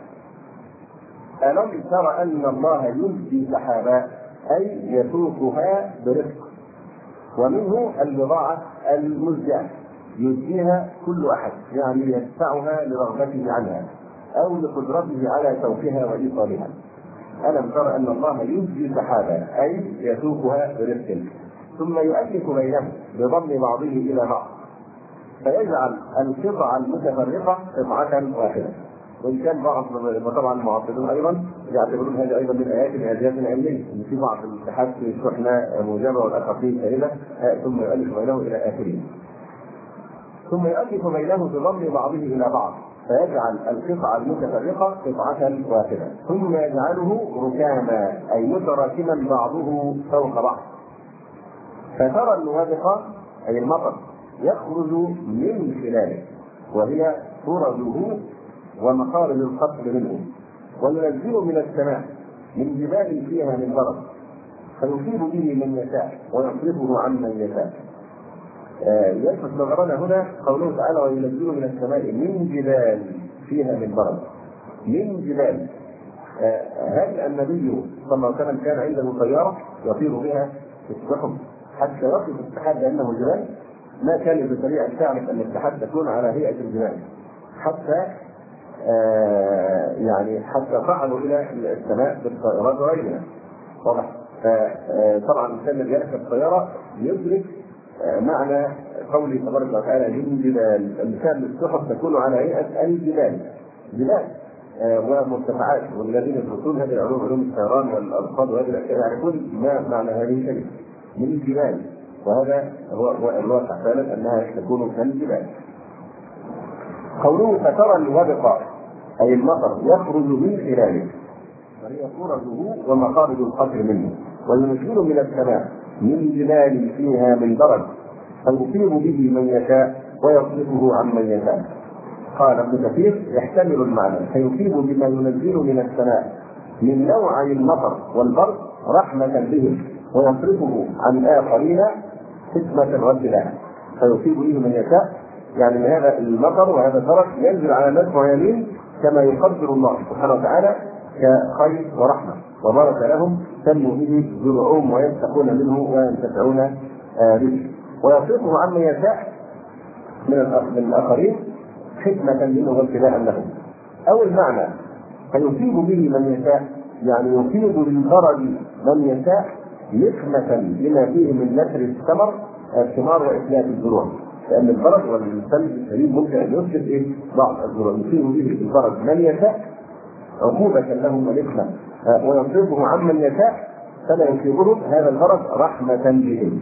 ألم تر أن الله يزجي سحابا، أي يسوقها برفق، ومنه البضاعة المزجاة يزجيها كل أحد، يعني يدفعها لرغبته عنها أو لقدرته على سوقها وإيصالها. ألم تر أن الله يزجي سحابا، أي يسوقها برفق، ثم يؤلف بينه بضم بعضه إلى بعض فيجعل القطع المتفرقة قطعة واحدة. وإن كان بعض طبعا المعطلون أيضا يعتبرون هذه أيضا من آيات الإعجاز العلمي، إن في بعض الاتحاد يشرحنا موجبة والأخرين سائلة، ثم يؤلف بينه إلى آخره. ثم يؤلف بينه بضم بعضه إلى بعض فيجعل القطع المتفرقة قطعة واحدة، ثم يجعله ركاما، أي متراكما بعضه فوق بعض. فترى الوابق أي المطر يخرج من خلاله، وهي فرجه ومخارج القطر منه، وينزل من السماء من جبال فيها من برد فيصيب به من يشاء ويصرفه عن من يشاء. آه يلفت نظرنا هنا قوله تعالى: وينزل من السماء من جبال فيها من برد. من جبال. آه هل النبي صلى الله عليه وسلم كان عنده طيارة يطير بها في السحب حتى يصف السحاب بأنه جبال؟ ما كان بطريقة أن تعرف أن السحاب تكون على هيئة الجبال، حتى آه يعني حتى صعدوا إلى السماء بالطائرات وغيرها. واضح؟ فطبعا الإنسان الذي يركب الطيارة يدرك آه معنى قوله تبارك وتعالى: من جبال. المثال السحب تكون على هيئة الجبال، جبال آه ومرتفعات. والذين يدرسون هذه العلوم، علوم الطيران والأرصاد وهذه الأشياء، يعرفون ما معنى هذه الكلمة من جبال، وهذا هو الواقع فعلا أنها تكون كالجبال. قوله: فترى الوبق أي المطر يخرج من خلاله، وهي فرجه ومخارج القطر منه، وينزل من السماء من جبال فيها من برد فيصيب به من يشاء ويصرفه عن من يشاء. قال ابن كثير: يحتمل المعنى فيصيب بما ينزل من السماء من نوعي المطر والبرد رحمة بهم، ويصرفه عن آخرين حكمة وابتلاء. فيصيب به من يشاء، يعني هذا المطر وهذا البرد ينزل على ناس معينين كما يقدر الله سبحانه وتعالى كخير ورحمة وبارك لهم، تنمو به زروعهم ويتقون منه وينتفعون به. ويصرفه عن من يشاء من الآخرين حكمة منه وابتلاء لهم. أو المعنى فيصيب به من يشاء، يعني يصيب بالبرد من يشاء نقمة لما فيه من نشر الثمر الثمار وإتلاف الزروع، لأن البرد والثلج الشديد ممكن أن يسقط إيه؟ بعض الزروع. يصيب به البرد من يشاء عقوبة لهم ونقمة، ويصرفه عن من يشاء فلا يصيبهم هذا البرد رحمة بهم.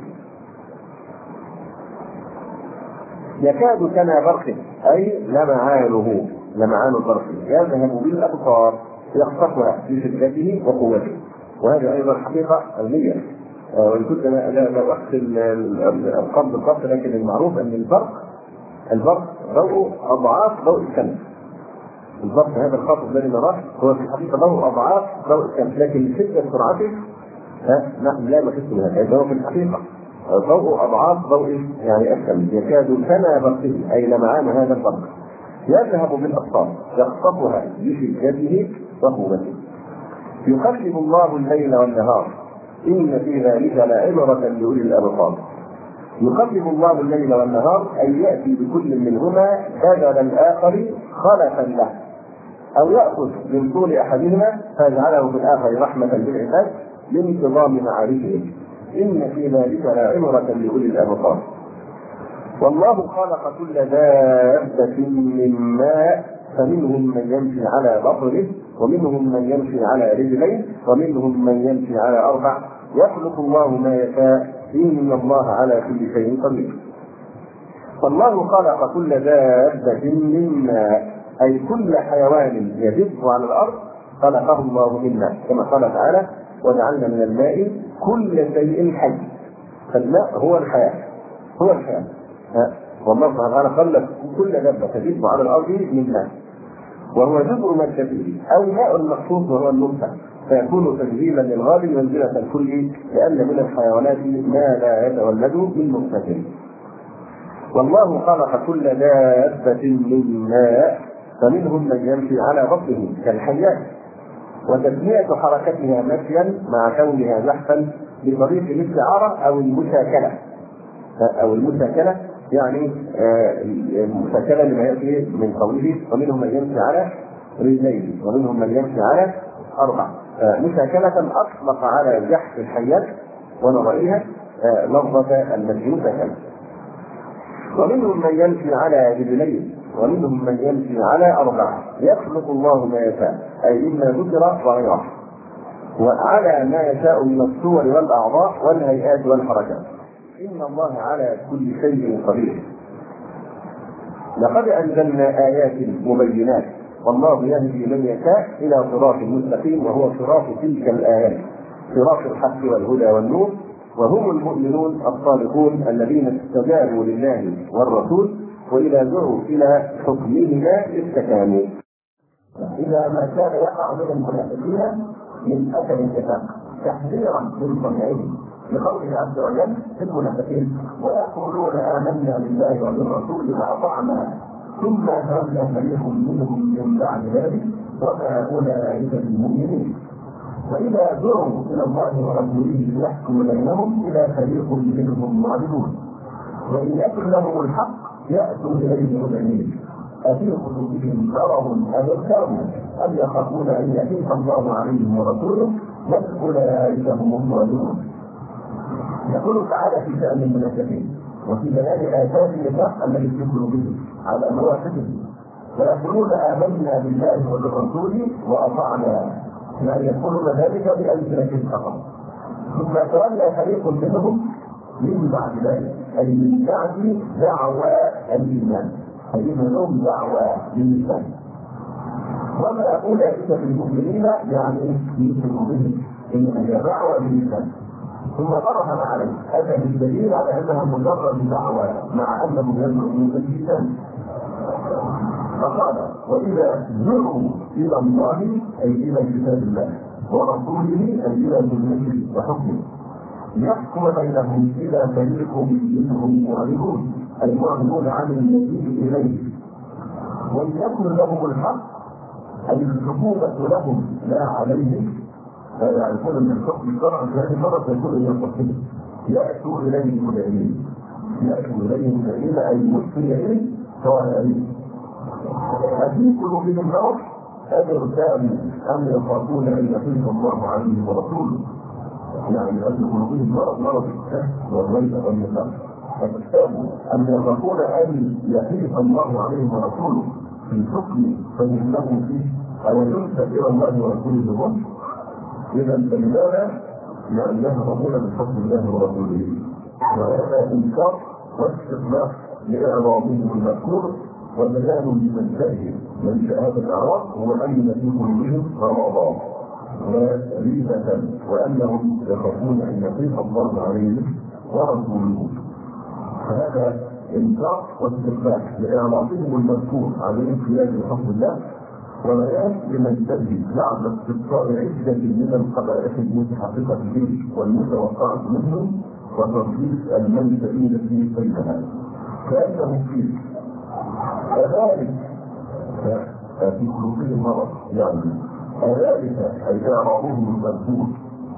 يكاد سنا برقه أي لمعانه، لمعان البرق يذهب بالأبصار يخطفها في شدته وقوته. وهذه أيضا حقيقة علمية، وإن كنت لا لا أحسن الأرقام بالضبط، لكن المعروف أن البرق البرق ضوء أضعاف ضوء الشمس. البرق هذا الخط الذي نراه هو في الحقيقة ضوء أضعاف ضوء الشمس، لكن شدة سرعته نحن لا نحس بها. هذا هو في الحقيقة ضوء أضعاف ضوء يعني الشمس. يكاد سنا برقه أي لمعان هذا البرق يذهب بالأبصار يخطفها بشدته وقوته. يقلب الله الليل والنهار إن في ذلك لعبرة لأولي الأبصار. يقلب الله الليل والنهار أي يأتي بكل منهما بدل الآخر خلفا له، أو يأخذ من طول أحدهما فيجعله في الآخر رحمة بالعباد لانتظام معارفهم. إن في ذلك لعبرة لأولي الأبصار. والله خلق كل دابة من ماء فمنهم من يمشي على بطنه ومنهم من يمشي على رجلين ومنهم من يمشي على أربع يخلق الله ما يشاء إن الله على كل شيء قدير. والله خلق كل دابة من ماء أي كل حيوان يدب على الأرض خلقه الله من ماء، كما قال تعالى: وجعلنا من الماء كل شيء حي. فالماء هو الحياة، هو الحياة. والله سبحانه وتعالى خلق كل دابة تدب على الأرض من ماء، وهو جزء من الكثير أو ماء مخصوص وهو النطفة، فيكون تجريبا للغالب منزلة الكل، لأن من الحيوانات ما لا يتولد من نطفة. والله خلق كل دابة من ماء فمنهم من يمشي على بطنه كالحيات، وتسمية حركتها مشيا مع كونها زحفا بطريق الاستعارة أو المشاكلة أو المشاكلة يعني المشاكلة لما يأتي من قوله ومنهم من يمشي على رجلين ومنهم من يمشي على أربع، مشاكلة أطلق على زحف الحيات ونظرها لفظة المشاكلة. ومنهم من يمشي على رجلين ومنهم من يمشي على أربعة، يخلق الله ما يشاء أي مما ذكر وغيره، وعلى ما يشاء من الصور والأعضاء والهيئات والحركات، إن الله على كل شيء قدير. لقد أنزلنا آيات مبينات والله يهدي من يشاء إلى صراط مستقيم، وهو صراط تلك الآيات صراط الحق والهدى والنور، وهم المؤمنون الصادقون الذين استجابوا لله والرسول وإذا دعوا إلى حكمهما استكانوا. إذا ما كان يقع من المنافقين من أثر النفاق تحذيرا للصنعين لقوله عز وجل في المنافقين ويقولون آمنا بالله وبالرسول وأطعنا ثم تولى فريق منهم من بعد ذلك وما أولئك بالمؤمنين. وإذا دعوا إلى الله ورسوله ليحكم بينهم إلى فريق منهم معرضون، وإن يكن لهم الحق يأتوا إليه مذعنين أفي قلوبهم مرض أم ارتابوا أم يخافون أن يحيف الله عليهم ورسوله بل أولئك هم الظالمون. يقول تعالى في شأن المنافقين وفي بيان آثار النفاق الذي يدخل به على مواقفه، ويقولون آمنا بالله وبالرسول وأطعنا، يعني يقولون ذلك بألسنتهم فقط، ثم تولى فريق منهم من بعد ذلك أي من بعد دعوى الإيمان، أي منهم دعوى للإيمان. وما أولئك بالمؤمنين يعني يؤمنوا به إن هي دعوى للإيمان، ثم برهن عليه هذا بالدليل على أنها مجرد دعوى مع أنهم يدعون بالإيمان. فقال وإذا دعوا إلى الله أي إلى كتاب الله ورسوله أي إلى سنته وحكمه يحكم بينهم إلى فريق منهم معرضون أي معرضون عن المجيء إليه، وإن يكن لهم الحق أي الحكومة لهم لا عليهم، فيعرفون أن الحكم الشرع في هذه المرة سيكون إلى التصديق يأتوا إليه مدعين يأتوا إليه مدعين أي مسلمين سواء أفي قلوبهم مرض أم ارتابوا أم يخافون أن يحيف الله عليهم ورسوله، يعني أن قلوبهم مرض مرض الشك والريب والنفاق فارتابوا أم يخافون أن يحيف الله عليهم ورسوله في الحكم فهم له فيه أو ينسب إلى الله ورسوله الظلم. إذا فلماذا؟ لأن يهربون من حكم الله ورسوله، وهذا إنكار واستخلاف لإعراضهم المذكور وبيان لمنشأه منشأ هذا الإعراض هو أن في قلوبهم مرضا وريبة وأنهم يخافون أن يحيف الله عليهم ورسوله، فهذا إنكار واستخلاف لإعراضهم المذكور على انقياد حكم الله وبيان لمنشأه بعد استبصار عدة من القبائح المتحققة به والمتوقعة منهم وترتيب المنشئين في بينها كأنهم فيه كذلك في قلوبهم مرض، يعني كذلك أي إعراضهم المذكور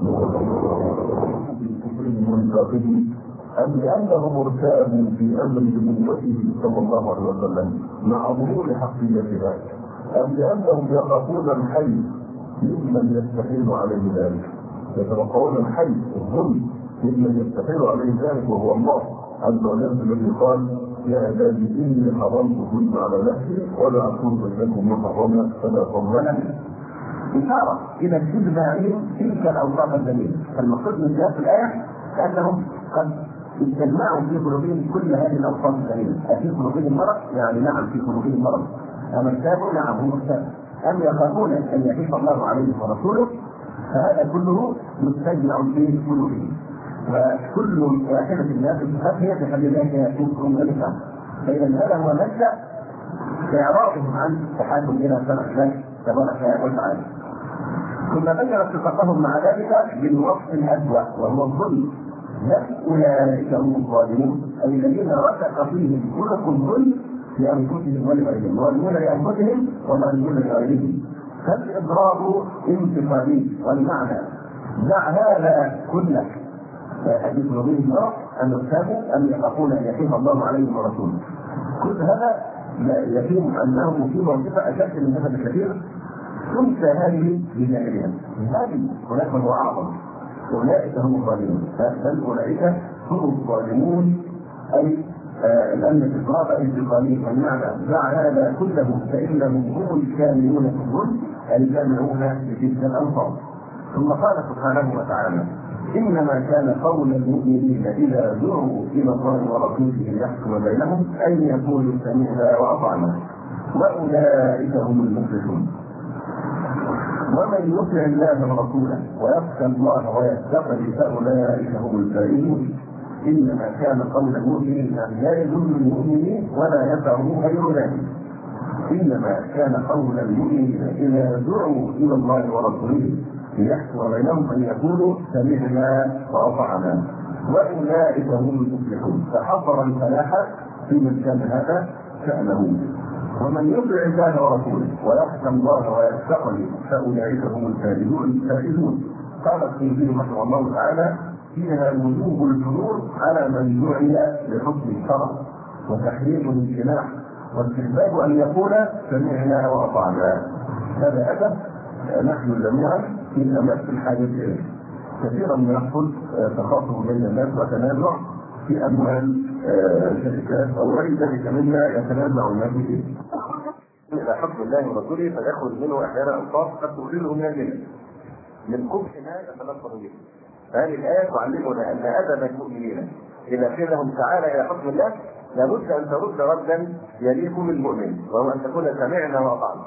بكفرهم ونفاقهم أم لأنهم ارتابوا في أمر نبوته صلى الله عليه وسلم مع ظهور حقيقتها، أم لأنهم يخافون الحي ممن يستحيل عليه ذلك، يتوقعون الحي الظلم ممن يستحيل عليه ذلك وهو الله عز وجل الذي قال يا عبادي إني حرمت الظلم على نفسي ولا أكون بينكم محرما فلا تظلموا. إشارة إلى استجماعهم تلك الأوصاف الجميلة، فالمقصود من هذه الآية كأنهم قد استجمعوا في قلوبهم كل هذه الأوصاف الجميلة. أفي قلوبهم مرض؟ يعني نعم في قلوبهم مرض. أم ارتابوا؟ نعم هم ارتابوا. أم يخافون أن يحيف الله عليهم ورسوله؟ فهذا كله مستجمع في قلوبهم، وكل واحدة من هذه الصفات هي في حد ذاتها كفر ونفاق. فإذا هذا هو مبدأ إعراضهم عن تحاكم إلى شرع الله تبارك وتعالى. ثم بين صفتهم مع ذلك بالوصف الأسوأ وهو الظلم. أولئك هم الظالمون أي الذين رسخ فيهم خلق الظلم لأنفسهم ولغيرهم، يظلمون لأنفسهم ويظلمون لغيرهم. فالإضرار انتقالي والمعنى دع هذا كله حديث نبي الله أن يرتابوا أن يخافون أن يحيف الله عليهم ورسوله. كل هذا يفهم أنه في موقفة أشد من هذا بكثير. تنسى هذه بجانبها هذه هناك هو أعظم. أولئك هم الظالمون، بل أولئك هم الظالمون أي لأن الإضرار انتقالي والمعنى دع هذا كله فإنهم هم الكاملون في الظلم الجامعون لتلك الألفاظ. ثم قال سبحانه وتعالى إنما كان قول المؤمنين إذا دعوا إلى الله ورسوله ليحكم بينهم أن يقولوا سمعنا وأطعنا وأولئك هم المفلحون. ومن يطع الله ورسوله ويخشى الله ويتقي فأولئك هم الفائزون. إنما كان قول المؤمنين أن لا يذل المؤمنين ولا يدعوا غير ذلك. إنما كان قول المؤمنين إذا دعوا إلى الله ورسوله ليحكم بينهم أن يقولوا سمعنا وأطعنا وأولئك هم المفلحون. فحصر الفلاح في من كان هذا شأنه. ومن يطع الله ورسوله ويخشى الله ويتقي فأولئك هم الفائزون. قال السيدي رحمه الله تعالى فيها وجوب الحضور على من جعل لحكم الشرع وتحريم الامتناع واستحباب ان يقول سمعنا واطعنا. هذا ادب نحن جميعا في امس الحاجه اليه. كثيرا ما يحصل تخاصم بين الناس وتنازع في اموال الشركات او غير ذلك مما يتنازع الناس فيه. الى حكم الله ورسوله فيخرج منه احيانا الفاظ قد تخرجه من الجنه من قبح ما يتلفظ به. هذه الآية تعلمنا أن أدب المؤمنين إذا قيل لهم تعالى إلى حكم الله لابد أن ترد ردا يليق بالمؤمن وهو أن تكون سمعنا وأطعنا.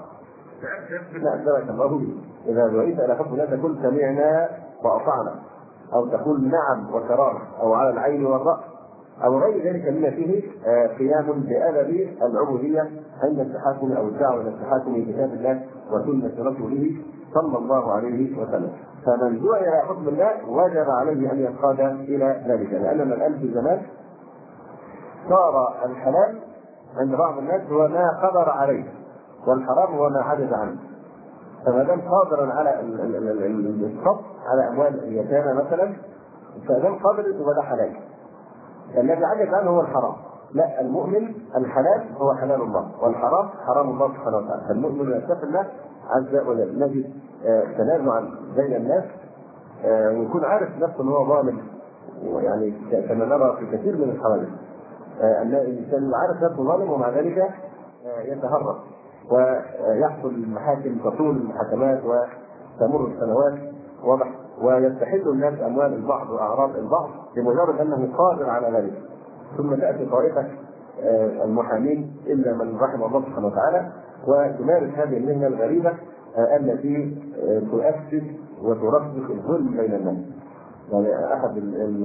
إذا دعيت إلى حكم الله تقول سمعنا وأطعنا أو تقول نعم وكرامة أو على العين والرأس أو غير ذلك مما فيه قيام بأدب العبودية عند التحاكم أو الدعوة إلى التحاكم لكتاب الله وسنة رسوله صلى الله عليه وسلم. فمن دعا الى حكم الله وجب عليه ان ينقاد الى ذلك، لاننا الان في زمان صار الحلال عند بعض الناس هو ما قدر عليه والحرام هو ما عجز عنه. فما دام قادرا على الصف على اموال اليتامى مثلا فدام قادر يبقى ده حلال. الذي عجز عنه هو الحرام. لا، المؤمن الحلال هو حلال الله والحرام حرام الله سبحانه وتعالى. فالمؤمن يتقي الله عز وجل نجد تنازعا بين الناس ويكون عارف نفسه ان هو ظالم. ويعني كما نرى في كثير من الحوادث ان الانسان عارف نفسه ظالم ومع ذلك يتهرب ويحصل المحاكم تطول المحاكمات وتمر السنوات واضح ويستحل الناس اموال البعض واعراض البعض لمجرد انه قادر على ذلك. ثم تاتي طائفه المحامين الا من رحم الله سبحانه وتعالى وتمارس هذه المهنه الغريبه التي تؤسس وترسخ الظلم بين الناس. يعني احد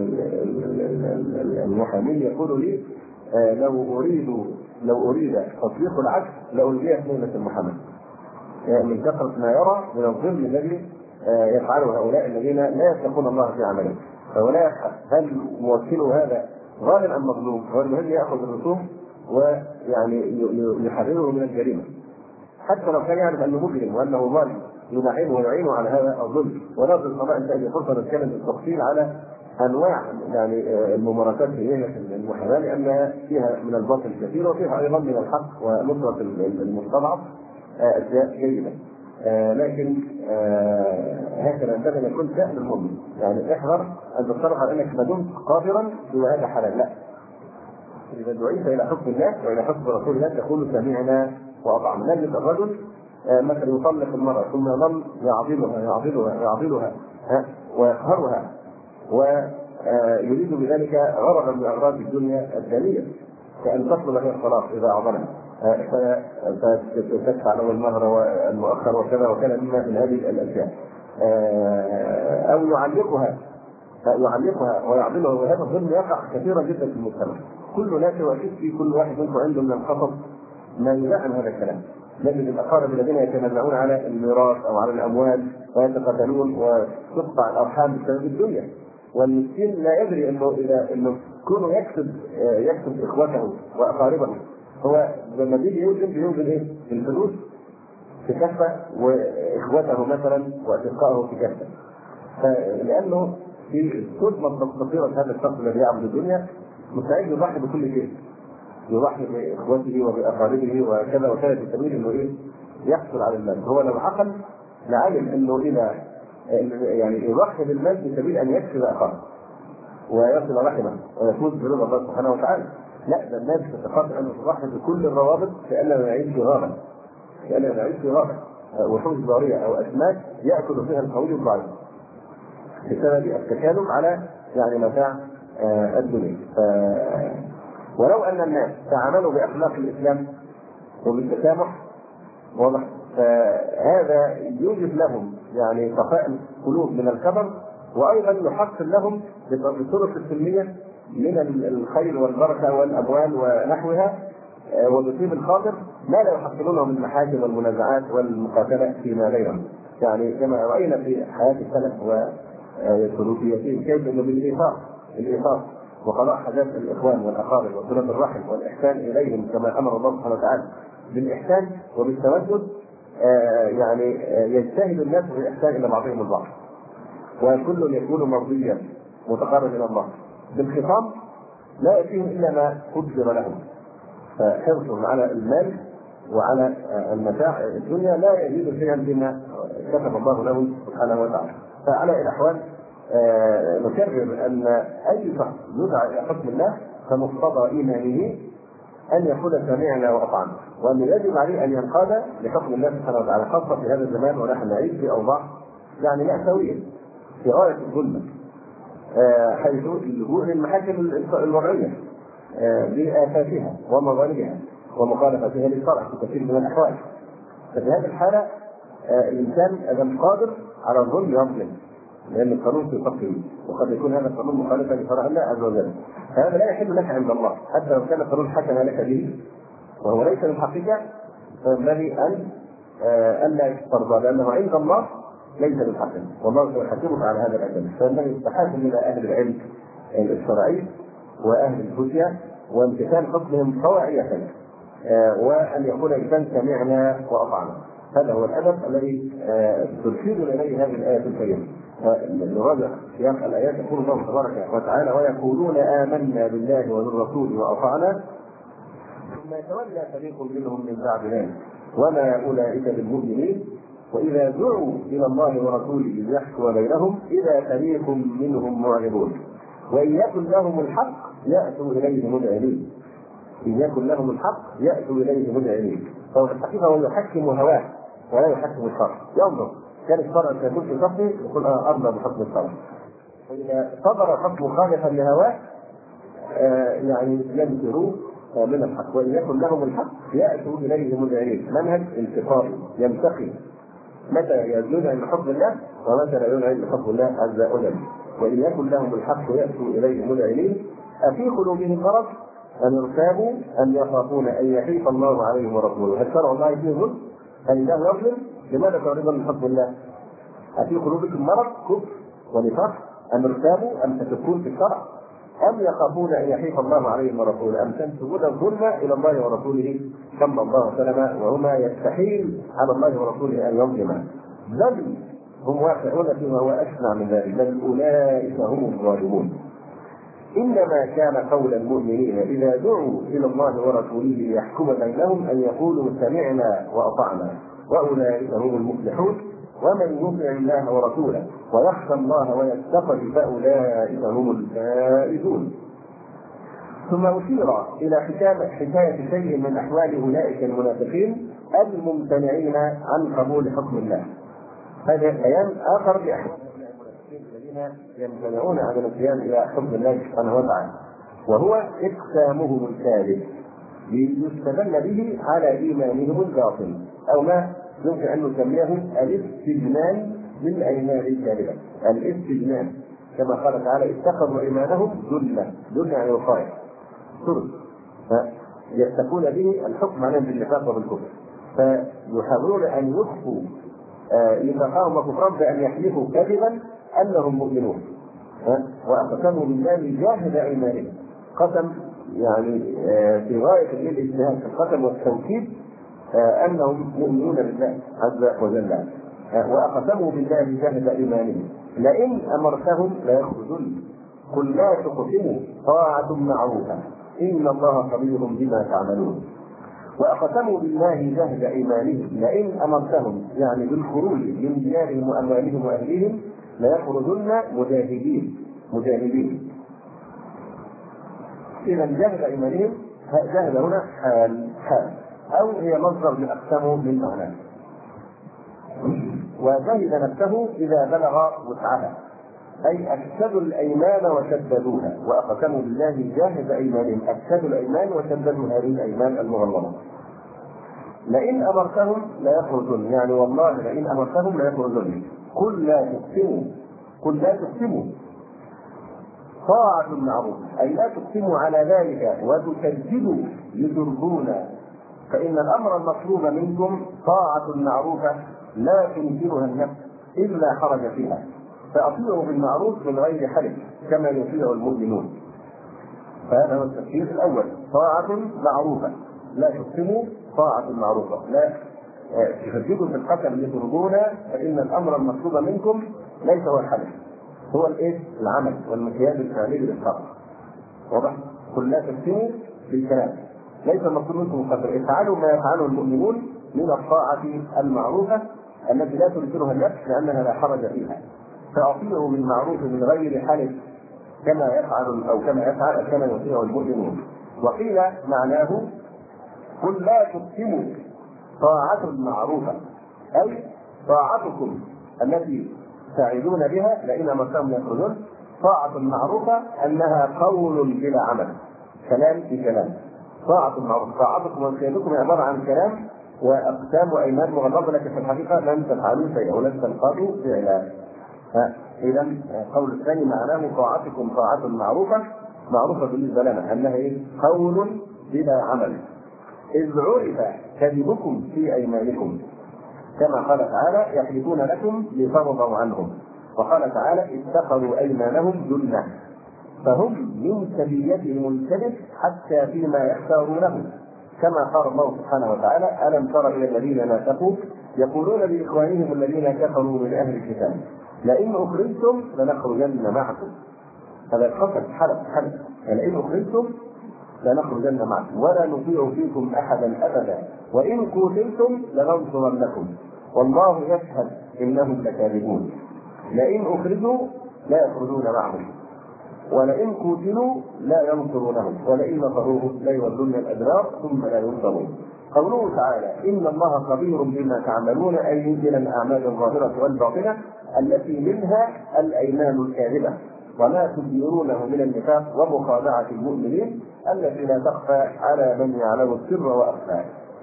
المحامين يقول لي لو اريد لو اريد تطبيق العدل لألغيت مهنه المحاماه من كثره ما يرى من الظلم الذي يفعله هؤلاء الذين لا يتقون الله في عملهم. فولا يبحث هل موكله هذا ظالم ام مظلوم، هو المهم ياخذ الرسوم ويعني يحرره من الجريمه حتى لو كان يعرف انه مجرم وانه ظالم ينعمه ويعينه على هذا الظلم. ونرجو القضاء ان تجد فرصه نتكلم بالتفصيل على انواع يعني الممارسات في مهنه المحاماه لانها فيها من الباطل كثير وفيها ايضا من الحق ونصره المستضعف اشياء جيده. لكن هكذا ينبغي ان يكون سهل المؤمن. يعني احذر ان تتصرف على انك ما دمت قادرا وهذا حلال. لا، اذا دعيت الى حكم الله والى حكم رسول الله تقول سمعنا واطعنا. نجد الرجل مثلا يطلق المراه ثم يظل يعضلها يعضلها يعضلها ويقهرها ويريد بذلك غرضا من اغراض الدنيا الدنيا كان تطلب هي الطلاق اذا اعضلها فتدفع له المهر والمؤخر وكذا وكذا مما من هذه الاشياء او يعلقها يعلقها ويعضلها. وهذا الظلم يقع كثيرا جدا في المجتمع. كل ناس واكيد في كل واحد منكم عنده من الخطب ما يزعم هذا الكلام. نجد الاقارب الذين يتنازعون على الميراث او على الاموال ويتقاتلون وتقطع الارحام بسبب الدنيا. والمسكين لا يدري انه اذا انه كونه يكسب يكسب اخوته واقاربه، هو لما بيجي يوزن بيوزن ايه؟ بالفلوس في كفه واخوته مثلا واشقائه في كفه. فلانه في صدمه بصيره هذا الشخص الذي يعبد الدنيا مستعد يضحي بكل شيء، يضحي باخوته وباقاربه وكذا وكذا في سبيل انه ايه؟ يحصل على المال. هو لو عقل لعلم انه اذا يعني يضحي بالمال في سبيل ان يكسب اخاه ويصل رحمه ويفوز برضا الله سبحانه وتعالى. لا، ده الناس تتقاطع ان تضحي بكل الروابط لاننا نعيش في غابه، لاننا نعيش في غابه وحوش ضاريه او اسماك ياكل فيها القوي الضعيف بسبب التكالب على يعني متاع الدنيا. ولو ان الناس تعاملوا باخلاق الاسلام وبالتسامح واضح، فهذا يوجد لهم يعني صفاء القلوب من الكبر، وايضا يحصل لهم بالطرق السلميه من الخير والبركه والاموال ونحوها وبطيب الخاطر ما لا يحصلونه من المحاكم والمنازعات والمقاتله فيما غيره. يعني كما راينا في حياه السلف والسلوكيين كيف انه بالايثار الايثار وقضاء حاجات الاخوان والاقارب وصله الرحم والاحسان اليهم كما امر الله سبحانه وتعالى بالاحسان وبالتودد، آه يعني آه يجتهد الناس بالاحسان الى بعضهم البعض، وكل يكون مرضيا متقرب الى الله. بالخصام لا يأتيهم الا ما قدر لهم، فحرصهم على المال وعلى آه المتاع الدنيا لا يزيد شيئا بما كتب الله لهم سبحانه وتعالى. فعلى الاحوال آه نكرر ان اي شخص يدعى الى حكم الله فمقتضى ايمانه ان يقول سمعنا واطعنا، وان يجب عليه ان ينقاد لحكم الله سبحانه وتعالى، خاصه في هذا الزمان ونحن نعيش في اوضاع يعني مأساويه في غايه الظلم، آه حيث اللجوء للمحاكم الوضعيه آه بآفاتها ومظالمها ومخالفتها للشرع في كثير من الاحوال. ففي هذه الحاله آه الانسان اذا قادر على الظلم يظلم، لان القانون في صفه، وقد يكون هذا القانون مخالفا لشرع الله عز وجل. هذا لا يحل لك عند الله، حتى لو كان القانون حكم لك به وهو ليس من حقك، فينبغي ان الا ترضى، لانه عند الله ليس من حقك، والله سيحاسبك على هذا الادب. فينبغي التحاكم الى اهل العلم الشرعي واهل الفتيا وامتثال حكمهم طوعيه، وان يقول الانسان سمعنا واطعنا. هذا هو الادب الذي ترشدنا اليه هذه الايه الكريمه. نراجع سياق الايات. يقول الله تبارك وتعالى: ويقولون آمنا بالله وبالرسول واطعنا ثم يتولى فريق منهم من بعد ذلك وما اولئك بالمؤمنين واذا دعوا الى الله ورسوله ليحكم بينهم اذا فريق منهم معرضون وان يكن لهم الحق ياتوا اليه مذعنين ان يكن لهم الحق ياتوا اليه مذعنين. فهو في الحقيقه هو يحكم هواه ولا يحكم الشرع. ينظر كان الشرع سيكون في صفه يقول انا ارضى بحكم الشرع، فاذا صدر حكم مخالفا لهواه آه يعني ينكروه من الحق، وان يكن لهم الحق ياتوا اليه مذعنين. منهج انتقائي ينتقي متى يذعن لحكم الله ومتى لا يذعن لحكم الله عز وجل. وان يكن لهم الحق ياتوا اليه مذعنين افي قلوبهم مرض ان ارتابوا ان يخافون ان يحيف الله عليهم ورسوله. هل شرع الله فيه ظلم؟ هل الله يظلم؟ لماذا تعرضون لحكم الله؟ افي قلوبكم مرض كفر ونفاق ام ارتابوا ام تشكون في الشرع ام يخافون ان يحيف الله عليهم ورسوله ام تنسبون الظلم الى الله ورسوله صلى الله عليه وسلم وهما يستحيل على الله ورسوله ان يظلما، بل هم واقعون فيما هو اشنع من ذلك، بل اولئك هم الظالمون. انما كان قول المؤمنين اذا دعوا الى الله ورسوله ليحكم بينهم ان يقولوا سمعنا واطعنا واولئك هم المفلحون ومن يطع الله ورسوله ويخشى الله ويتقي فاولئك هم الفائزون. ثم اشير الى حكايه شيء من احوال اولئك المنافقين الممتنعين عن قبول حكم الله. هذا بيان اخر باحوال الذين يمتنعون عن الاتيان الى حكم الله سبحانه وتعالى، وهو اقسامهم الكاذب ليستدل به على ايمانهم الباطل، او ما يمكن ان نسميه الاستجنان بالايمان الكاذبه. الاستجنان كما قال تعالى: اتخذوا ايمانهم جنه، جنه يعني وقايه سرد، فيتقون به الحكم عليهم بالنفاق وبالكفر، فيحاولون ان يخفوا نفاقهم وكفرهم بأن يحلفوا كذبا أنهم مؤمنون، وأقسموا بالله جاهد أيمانهم، قسم يعني في غاية الاجتهاد في القسم والتوكيد أنهم مؤمنون بالله عز وجل، وأقسموا بالله جاهد أيمانهم لئن أمرتهم ليخرجن قل لا تقسموا طاعة معروفة إن الله خبير بما تعملون. وأقسموا بالله جهد أيمانهم لئن أمرتهم يعني بالخروج من ديارهم وأموالهم وأهلهم ليخرجن مجاهدين مجاهدين. إذا جهد أيمانهم جهد هنا حال حال أو هي مصدر من أقسموا من معناه. وجهد نفسه إذا بلغ وسعها أي أكسدوا الأيمان وشددوها، وأقسموا بالله جاهد أيمانهم أكسدوا الأيمان وشددوا هذه الأيمان المغلظة. لئن أمرتهم لا يخرجون يعني والله لئن أمرتهم لا يخرجون قل لا تقسموا قل لا تقسموا طاعة معروف أي لا تقسموا على ذلك وتشددوا لترضونا، فإن الأمر المطلوب منكم طاعة معروفة لا تنكرها النفس إلا حرج فيها، فأطيعوا بالمعروف من غير حلف كما يطيع المؤمنون. فهذا هو التفسير الأول، طاعة معروفة لا تقسموا طاعة معروفة لا تشددوا في القسم لترضونا، فإن الأمر المطلوب منكم ليس هو الحلف، هو الإيه؟ العمل والمكيال الفعلي للحق. واضح؟ قل لا تقسموا بالكلام، ليس المطلوب منكم القدر، افعلوا ما يفعله المؤمنون من الطاعة المعروفة التي لا تنكرها النفس لأنها لا حرج فيها، فأطيعوا بالمعروف من غير حلف كما يفعل أو كما يفعل كما يطيع المؤمنون. وقيل معناه قل لا تقسموا طاعة معروفة أي طاعتكم التي تعيدون بها لئن أمرتهم يخرجون طاعة معروفة أنها قول بلا عمل، كلام بكلام. طاعة معروفة طاعتكم وخيركم عبارة عن كلام وأقسام وأيمان مغلظة، لكن في الحقيقة لن تفعلوا شيئا ولن تنقضوا فعلا. إذا قول الثاني معناه طاعتكم طاعة معروفة معروفة بالنسبة لنا أنها إيه؟ قول بلا عمل. إذ عرف كذبكم في أيمانكم كما قال تعالى يحلفون لكم لترضوا عنهم، وقال تعالى اتخذوا أيمانهم جنة فهم من سبيتهم الكذب حتى فيما يختارونه، كما قال الله سبحانه وتعالى ألم تر إلى الذين نافقوا يقولون لإخوانهم الذين كفروا من أهل الكتاب لئن أخرجتم لنخرجن معكم. هذا القسم حلف حلف لئن أخرجتم لنخرجن معكم ولا نطيع فيكم أحدا أبدا وإن قتلتم لننصرنكم والله يشهد إنهم لكاذبون. لئن أخرجوا لا يخرجون معهم ولئن قتلوا لا ينصرونهم ولئن نصروه لا يولون الأدبار ثم لا ينصرون. قوله تعالى إن الله خبير بما تعملون أي من الأعمال الظاهرة والباطنة التي منها الأيمان الكاذبة وما تديرونه من النفاق ومخادعة المؤمنين التي لا تخفى على من يعلم السر وأخفاه.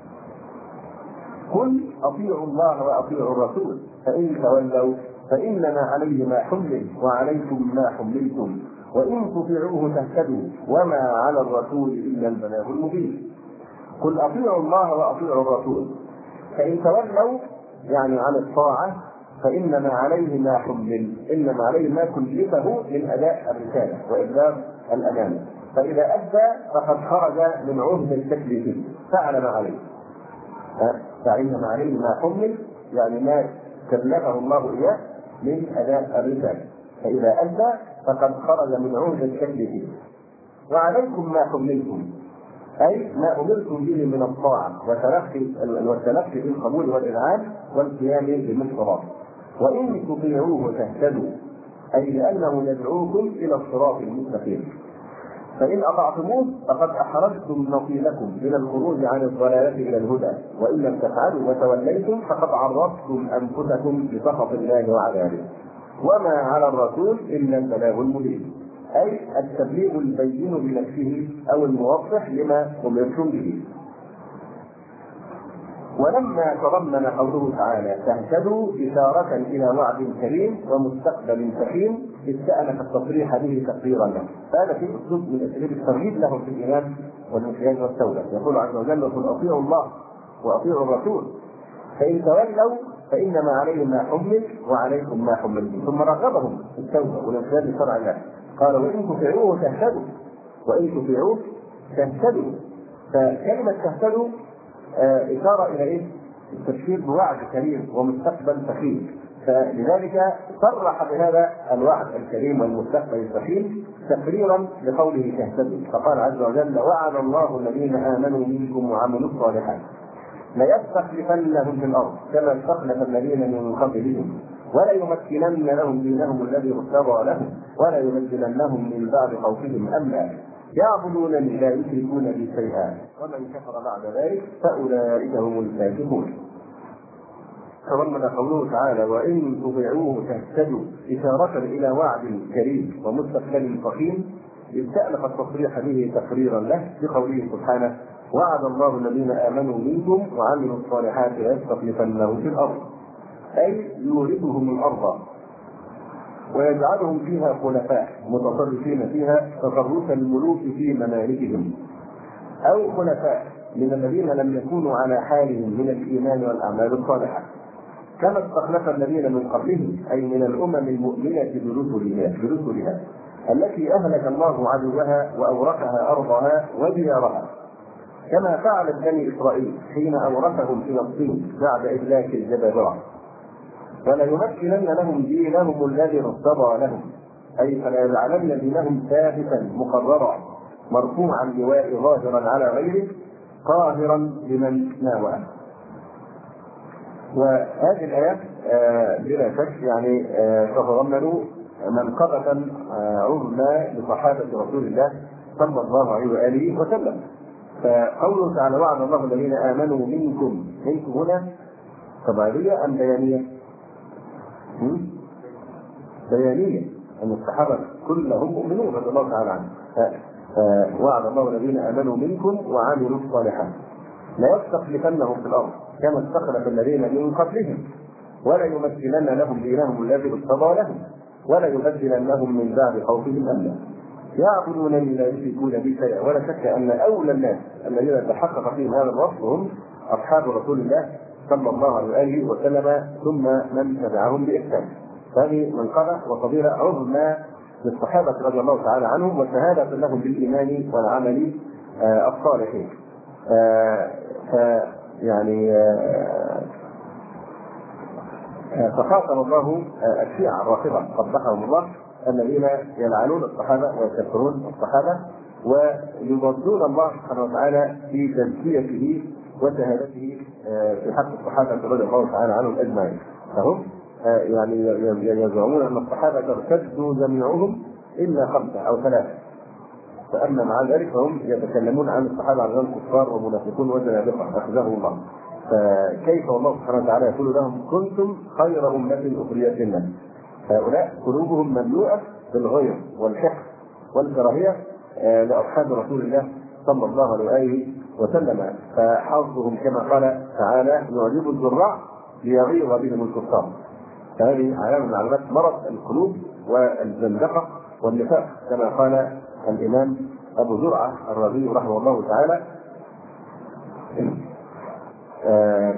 قل أطيعوا الله وأطيعوا الرسول فإن تولوا فإنما عليه ما حمل وعليكم ما حملتم وإن تطيعوه تهتدوا وما على الرسول إلا البلاغ المبين. قل أطيعوا الله وأطيعوا الرسول فإن تولوا يعني عن الطاعة فإنما عليه ما حمل إنما عليه ما كلفه من أداء الرسالة وإبلاغ الأمانة، فإذا أدى فقد خرج من عهد التكليف فعل ما عليه. فإنما عليه ما حمل يعني ما كلفه الله إياه من أداء الرسالة، فإذا أدى فقد خرج من عهد التكليف. وعليكم ما حملتم أي ما أمرتم به من الطاعة والتلقي والتلقي بالقبول والإذعان والقيام بالمقتضى. وإن تطيعوه تهتدوا أي لأنه يدعوكم إلى الصراط المستقيم. فإن أطعتموه فقد أحرجتم نصيبكم من الخروج عن الضلالة إلى الهدى، وإن لم تفعلوا وتوليتم فقد عرضتم أنفسكم لسخط الله وعذابه. وما على الرسول إلا البلاغ المبين أي التبليغ البين بنفسه أو الموضح لما أمرتم به. ولما تضمن قوله تعالى تهتدوا إشارة إلى وعد كريم ومستقبل سخيم استأنف التصريح به تقريرا له، هذا في أسلوب من أساليب الترغيب له في الإيمان والانقياد والتوبة. يقول عز وجل قل أطيعوا الله وأطيعوا الرسول فإن تولوا فإنما عليهم ما حمل وعليكم ما حملتم. ثم رغبهم في التوبة والانقياد لشرع الله. قال وإن تطيعوه تهتدوا، وإن تطيعوه تهتدوا. فكلمة تهتدوا آه إشارة إلى إيه؟ التبشير بوعد كريم ومستقبل فخيم. فلذلك صرح بهذا الوعد الكريم والمستقبل الفخيم تقريرا لقوله تهتدوا. فقال عز وجل وعد الله الذين آمنوا منكم وعملوا الصالحات ليستخلفنهم في الأرض كما استخلف الذين من قبلهم وليمكنن لهم دينهم الذي ارتضى لهم وليبدلنهم من بعد خوفهم أمنا يعبدونني لا يشركون بي شيئا ومن كفر بعد ذلك فأولئك هم الفاسقون. تضمن قوله تعالى وإن تطيعوه تهتدوا إشارة إلى وعد كريم ومستقبل فخيم استأنف التصريح به تقريرا له بقوله سبحانه وعد الله الذين آمنوا منكم وعملوا الصالحات ليستخلفنهم في الأرض، أي يورثهم الأرض ويجعلهم فيها خلفاء متصرفين فيها تصرف الملوك في ممالكهم، أو خلفاء من الذين لم يكونوا على حالهم من الإيمان والأعمال الصالحة كما استخلف الذين من قبلهم، أي من الأمم المؤمنة برسلها, برسلها التي أهلك الله عدوها وأورثها أرضها وديارها كما فعل بني إسرائيل حين أورثهم فلسطين بعد إهلاك الجبابرة. وليمكنن لهم دينهم الذي ارتضى لهم، أي فليجعلن دينهم ثابتا مقررا مرفوعا لواء ظاهرا على غيره قاهرا لمن ناواه. وهذه الآيات آه بلا شك يعني آه تتضمن منقبة آه عظمى لصحابة رسول الله صلى الله عليه وآله وسلم. فقوله تعالى وعد الله الذين آمنوا منكم، منكم هنا طبيعية أم بيانية؟ بيانية، أن الصحابة كلهم مؤمنون رضي الله تعالى عنهم. وعد الله الذين آمنوا منكم وعملوا الصالحات ليستخلفنهم في الأرض كما استخلف الذين من قبلهم وليمكنن لهم دينهم الذي ارتضى لهم وليبدلنهم من بعد خوفهم أمنا يعبدونني لا يشركون بي شيئا. ولا شك أن أولى الناس الذين تحقق فيهم هذا الوصف هم أصحاب رسول الله صلى الله عليه وسلم ثم من تبعهم بإحسان. هذه منقبة وفضيلة عظمى للصحابة رضي الله تعالى عنهم وشهادة لهم بالإيمان والعمل آه الصالحين. آه يعني آه فخاطب الله آه الشيعة الرافضة قبحهم الله الذين يلعنون الصحابة ويكفرون الصحابة ويضادون الله سبحانه وتعالى في تزكيته وشهادته آه في حق الصحابة رضي الله تعالى عنهم أجمعين. فهم آه يعني يزعمون أن الصحابة ارتدوا جميعهم إلا خمسة أو ثلاثة، فأما مع ذلك فهم يتكلمون عن الصحابة على أنهم كفار ومنافقون وزنادقة أخذهم الله. فكيف والله سبحانه وتعالى يقول لهم كنتم خير أمة أخرجت للناس؟ هؤلاء قلوبهم مملوءة بالغير والحقد والكراهية آه لأصحاب رسول الله صلى الله عليه وسلم. فحظهم كما قال تعالى يعجب الزراع ليغيظ بهم الكفار. فهذه علامة من علامات مرض القلوب والزندقة والنفاق كما قال الإمام أبو زرعة الرازي رحمه الله تعالى آه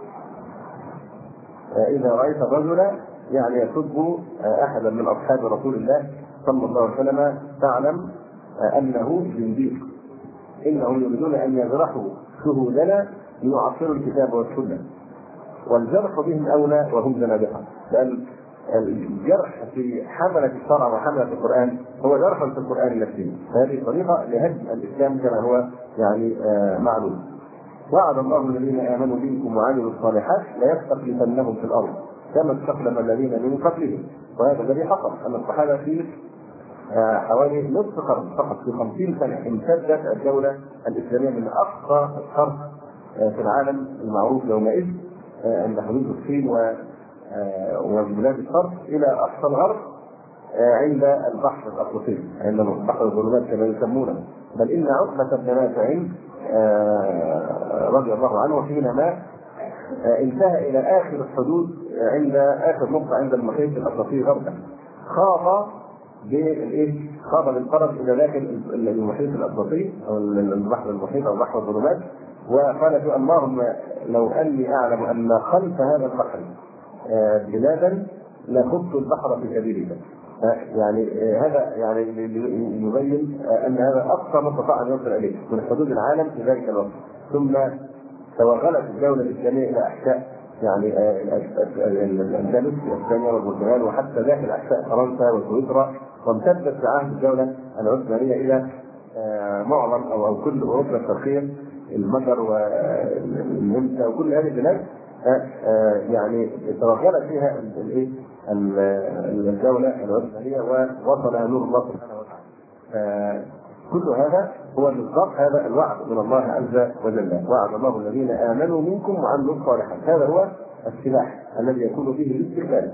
آه إذا رأيت الرجل يعني يسب آه أحدا من أصحاب رسول الله صلى الله عليه وسلم فاعلم آه أنه زنديق، إنهم يريدون أن يجرحوا شهودنا ليعصروا الكتاب والسنة، والجرح بهم أولى وهم زنادقة. لأن الجرح في حملة الشرع وحملة القرآن هو جرح في القرآن نفسه. هذه طريقة لهدم الإسلام كما هو يعني آه معلوم. وعد الله الذين آمنوا منكم وعملوا الصالحات ليستخلفنهم في الأرض كما استخلف الذين من قبلهم. وهذا الذي حصل أن الصحابة في آه حوالي نصف قرن فقط في خمسين سنة امتدت الدولة الإسلامية من أقصى الشرق آه في العالم المعروف يومئذ عند حدود الصين وبلاد الشرق إلى أقصى الغرب عند البحر الأطلسي عند بحر الظلمات كما يسمونه. بل إن عقبة بن نافع رضي الله عنه حينما انتهى إلى آخر الحدود عند آخر نقطة عند المحيط الأطلسي غربا خاض بالإيه؟ خاض بالقرب إلى داخل المحيط الأطلسي أو البحر المحيط أو بحر الظلمات وقال اللهم لو أني أعلم أن خلف هذا البحر بلادا لخضت البحر في سبيلك. يعني هذا يعني يبين ان هذا اقصى ما استطاع ان يصل اليه من حدود العالم في ذلك الوقت. ثم توغلت الدوله الاسلاميه الى احشاء يعني الاندلس اسبانيا والبرتغال وحتى داخل احشاء فرنسا وسويسرا، وامتدت في عهد الدوله العثمانيه الى معظم او او كل اوروبا الشرقيه، المجر والنمسا وكل هذه البلاد يعني توغلت فيها الايه الدوله العثمانيه ووصل نور الله سبحانه وتعالى. كل هذا هو بالضبط هذا الوعد من الله عز وجل، وعد الله الذين امنوا منكم وعملوا الصالحات. هذا هو السلاح الذي يكون به الاستقلال.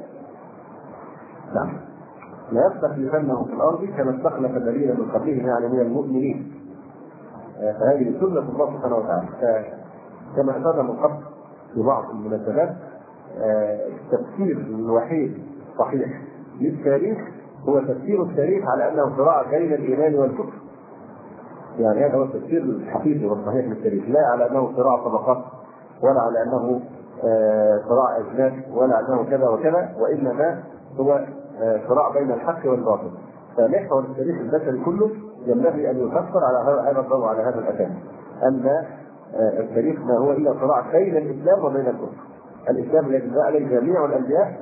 نعم. لا يستخلفنهم في الارض كما استخلف الذين من قبلهم يعني من المؤمنين. فهذه سنه الله سبحانه وتعالى. كما اشرنا من قبل في بعض المناسبات، التفسير الوحيد صحيح للتاريخ هو تفسير التاريخ على انه صراع بين الايمان والكفر. يعني هذا هو التفسير الحقيقي والصحيح للتاريخ، لا على انه صراع طبقات ولا على انه صراع اجناس ولا على انه كذا وكذا، وانما هو صراع بين الحق والباطل. فمحور التاريخ البشري كله ينبغي ان يفسر على هذا الضوء على هذا الاساس، ان التاريخ ما هو الا صراع بين الاسلام وبين الكفر. الاسلام الذي جاء عليه جميع الانبياء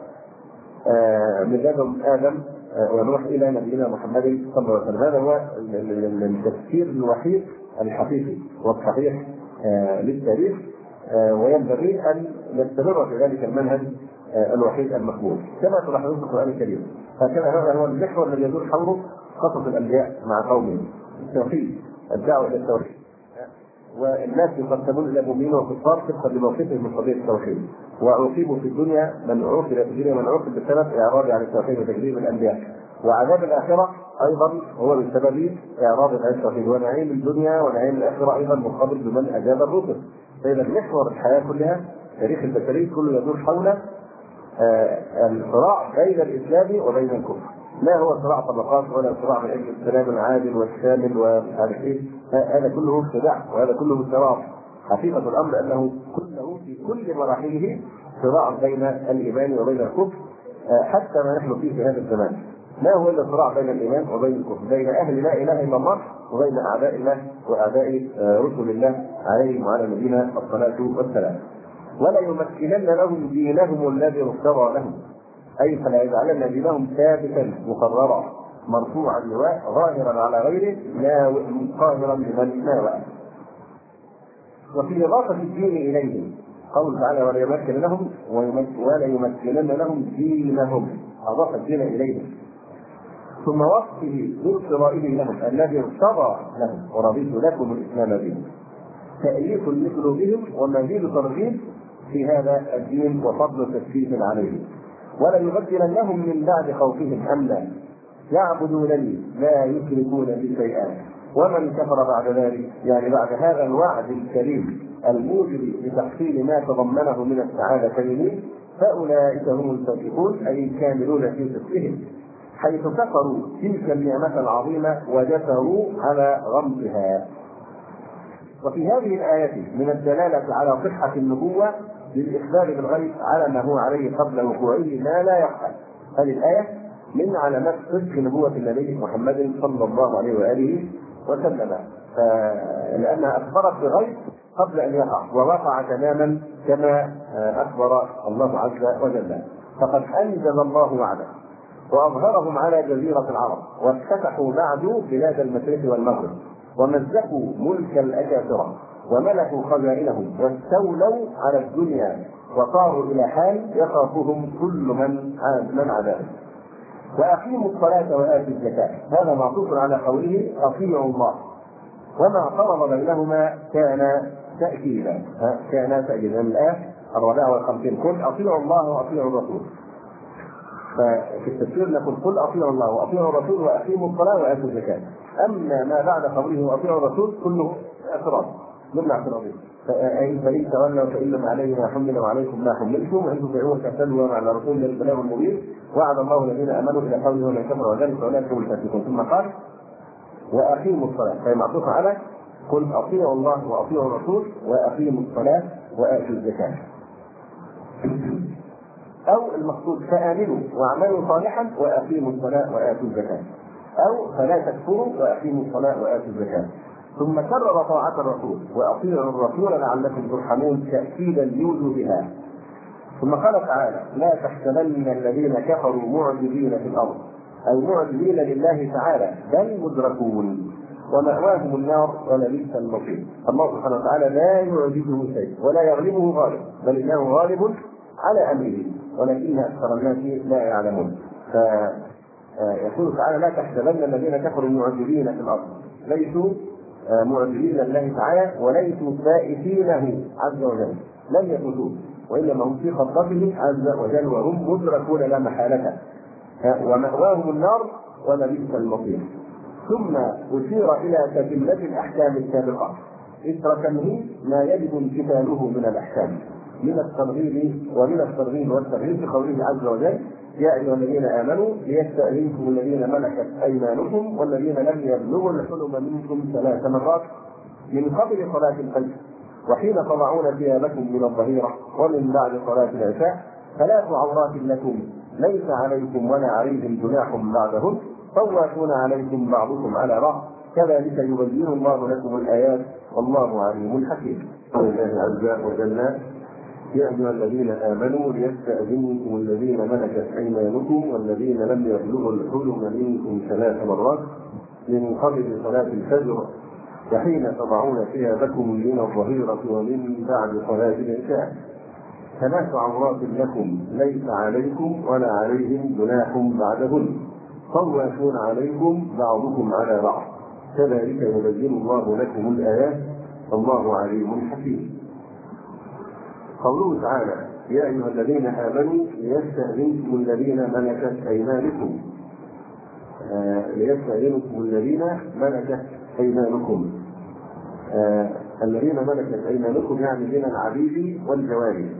من لدن ادم ونوح الى نبينا محمد صلى الله عليه وسلم. هذا هو التفسير الوحيد الحقيقي والصحيح للتاريخ، وينبغي ان نستمر في ذلك المنهج الوحيد المقبول كما تلاحظون في القران الكريم. هكذا هذا هو المحور الذي يدور حوله قصص الانبياء مع قومهم، التوحيد، الدعوه الى التوحيد. والناس يقسمون الى مؤمنين وكفار طبقا لموقفهم من قضيه التوحيد، وعوقبوا في الدنيا من عوقب في الدنيا من عوقب بسبب اعراض عن التوحيد وتكذيب الانبياء، وعذاب الاخره ايضا هو بسبب اعراض عن التوحيد، ونعيم الدنيا ونعيم الاخره ايضا مرتبط بمن اجاب الرسل. فاذا محور الحياه كلها تاريخ البشريه كله يدور حول الصراع بين الاسلام وبين الكفر. لا هو صراع طبقات ولا صراع من اجل السلام العادل والشامل ومش عارف ايه، هذا كله خداع وهذا كله صراع. حقيقه الامر انه كله في كل مراحله صراع بين الايمان وبين الكفر، حتى ما نحن فيه في هذا الزمان. ما هو الا صراع بين الايمان وبين الكفر، بين اهل لا اله الا الله وبين اعداء الله واعداء رسل الله عليهم وعلى نبينا الصلاه والسلام. ولا يمكنن لهم دينهم الذي ارتضى لهم، اي فلا يجعلن دينهم ثابتا مقررا مرفوعا اللواء ظاهرا على غيره لا قاهرا لمن ناوى. وفي اضافه الدين اليهم قول تعالى ولا يمكن لهم ولا يمكنن لهم دينهم، اضاف الدين اليهم. ثم وصفه بارتضائه لهم الذي ارتضى لهم ورضيت لكم الاسلام دينا، تأليف مثل بهم ومزيد ترغيب في هذا الدين وفضل تثبيت عليه. ولا يبدلنهم من بعد خوفهم امنا يعبدونني لا يشركون بي شيئا ومن كفر بعد ذلك، يعني بعد هذا الوعد الكريم الموجب لتحصيل ما تضمنه من السعادتين فاولئك هم الفاسقون، اي الكاملون في صدقهم، حيث كفروا تلك النعمه العظيمه وجسروا على غمسها. وفي هذه الآية من الدلالة على صحة النبوة للإخبار بالغيب على ما هو عليه قبل وقوعه ما لا يخفى. هذه الآية من علامات صدق نبوة النبي محمد صلى الله عليه وآله وسلم، لأنها أخبرت بغيب قبل أن يقع، ووقع تماما كما أخبر الله عز وجل. فقد أنجز الله وعده وأظهرهم على جزيرة العرب، وافتتحوا بعد بلاد المشرق والمغرب، ومزقوا ملك الأكاثرة وملكوا خزائنهم واستولوا على الدنيا، وصاروا إلى حال يخافهم كل من من عداهم. وأقيموا الصلاة وآتوا الزكاة، هذا معطوف على قوله أطيعوا الله، وما فرض بينهما كان تأكيدا، كان تأكيدا. الآية الرابعة والخمسين قل أطيعوا الله وأطيعوا الرسول. ففي التفسير نقول قل أطيعوا الله وأطيعوا الرسول وأقيموا الصلاة وآتوا الزكاة. أما ما بعد قوله وأطيعوا الرسول كله اعتراض ضمن اعتراضين، فإن تولوا فإنما عليه ما حمل وعليكم ما حملتم وإن تطيعوه تهتدوا على رسول البلاغ المبين وعد الله الذين آمنوا إلى قوله ومن كفر وذلك فأولئك هم الفاسقون. ثم قال وأقيموا الصلاة، فهي معطوفة على قل أطيعوا الله وأطيعوا الرسول وأقيموا الصلاة وآتوا الزكاة. أو المقصود فآمنوا واعملوا صالحا وأقيموا الصلاة وآتوا الزكاة، أو فلا تكفروا وأقيموا الصلاة وآتوا الزكاة. ثم كرر طاعة الرسول وأطيعوا الرسول لعلكم ترحمون تأكيدا لوجوبها. ثم قال تعالى: لا تحسبن الذين كفروا معجزين في الأرض، أي معجزين لله تعالى، بل مدركون ومأواهم النار ولبئس المصير. الله سبحانه وتعالى لا يعجزه شيء ولا يغلبه غالب، بل إنه غالب على أمره، ولكن أكثر الناس لا يعلمون. فيقول تعالى: لا تحسبن الذين كفروا معجزين في الأرض، ليسوا معجزين لله تعالى وليسوا فائتينه عز وجل، لم يفوتوه، وإنما هم في خطته عز وجل وهم مدركون لا محالة، ومأواهم النار ولبئس المصير. ثم أشير إلى تجلة الأحكام السابقة، إذ ركنه ما يجب امتثاله من الأحكام من الترغيب ومن الترغيب والترهيب في قوله عز وجل: يا أيها الذين آمنوا ليستأذنكم الذين ملكت أيمانكم والذين لم يبلغوا الحلم منكم ثلاث مرات من قبل صلاة الفجر وحين تضعون ثيابكم من الظهيرة ومن بعد صلاة العشاء، ثلاث عورات لكم ليس عليكم ولا عليهم جناح بعدهن طوافون عليكم بعضكم على بعض كذلك يبين الله لكم الآيات والله عليم حكيم. قال الله عز وجل: يا أيها الذين آمنوا ليستأذنكم الذين ملكت أيمانكم والذين لم يبلغوا الحلم منكم ثلاث مرات من قبل صلاة الفجر وحين تضعون ثيابكم من الظهيرة ومن بعد صلاة العشاء، ثلاث عورات لكم ليس عليكم ولا عليهم جناح بعدهن طوافون عليكم بعضكم على بعض كذلك يبين الله لكم الآيات والله عليم حكيم. قوله تعالى: يا أيها الذين آمنوا ليستأذنكم الذين ملكت أيمانكم، آه ليستأذنكم الذين ملكت أيمانكم، آه الذين ملكت أيمانكم يعني من العبيد والجواري،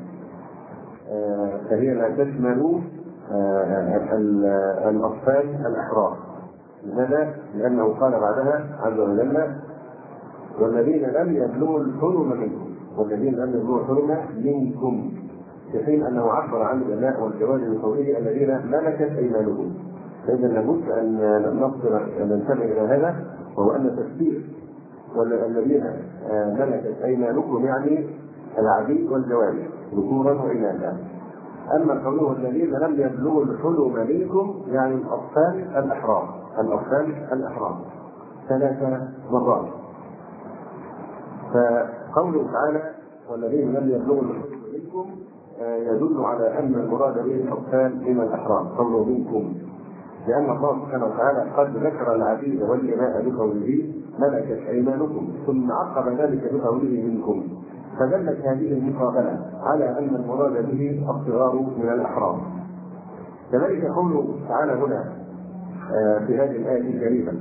آه فهي لا تشمل آه الأطفال الأحرار. لماذا؟ لأنه قال بعدها عز وجل: والذين لم يبلغوا الحلم منكم، والذين لم يبلغوا الحلم منكم، في حين أنه عبر عن الأبناء والجواري بقوله الذين ملكت أيمانكم. فإذا لابد أن ننظر أن ننتبه إلى هذا، وهو أن تفسير والذين ملكت أيمانكم يعني العبيد والجواري ذكورا وإناثا. أما قوله الذين لم يبلغوا الحلم منكم يعني الأطفال الأحرار، الأطفال الأحرار ثلاث مرات. فقوله تعالى: والذين لم يبلغوا الحلم منكم يدل على أن المراد به الأطفال من الأحرار، قوله منكم، لأن الله سبحانه وتعالى قد ذكر العبيد والإماء بقوله ملكت أيمانكم، ثم عقب ذلك بقوله منكم، فدلت هذه المقابلة على أن المراد به الصغار من الأحرار. كذلك قوله تعالى هنا في هذه الآية الكريمة: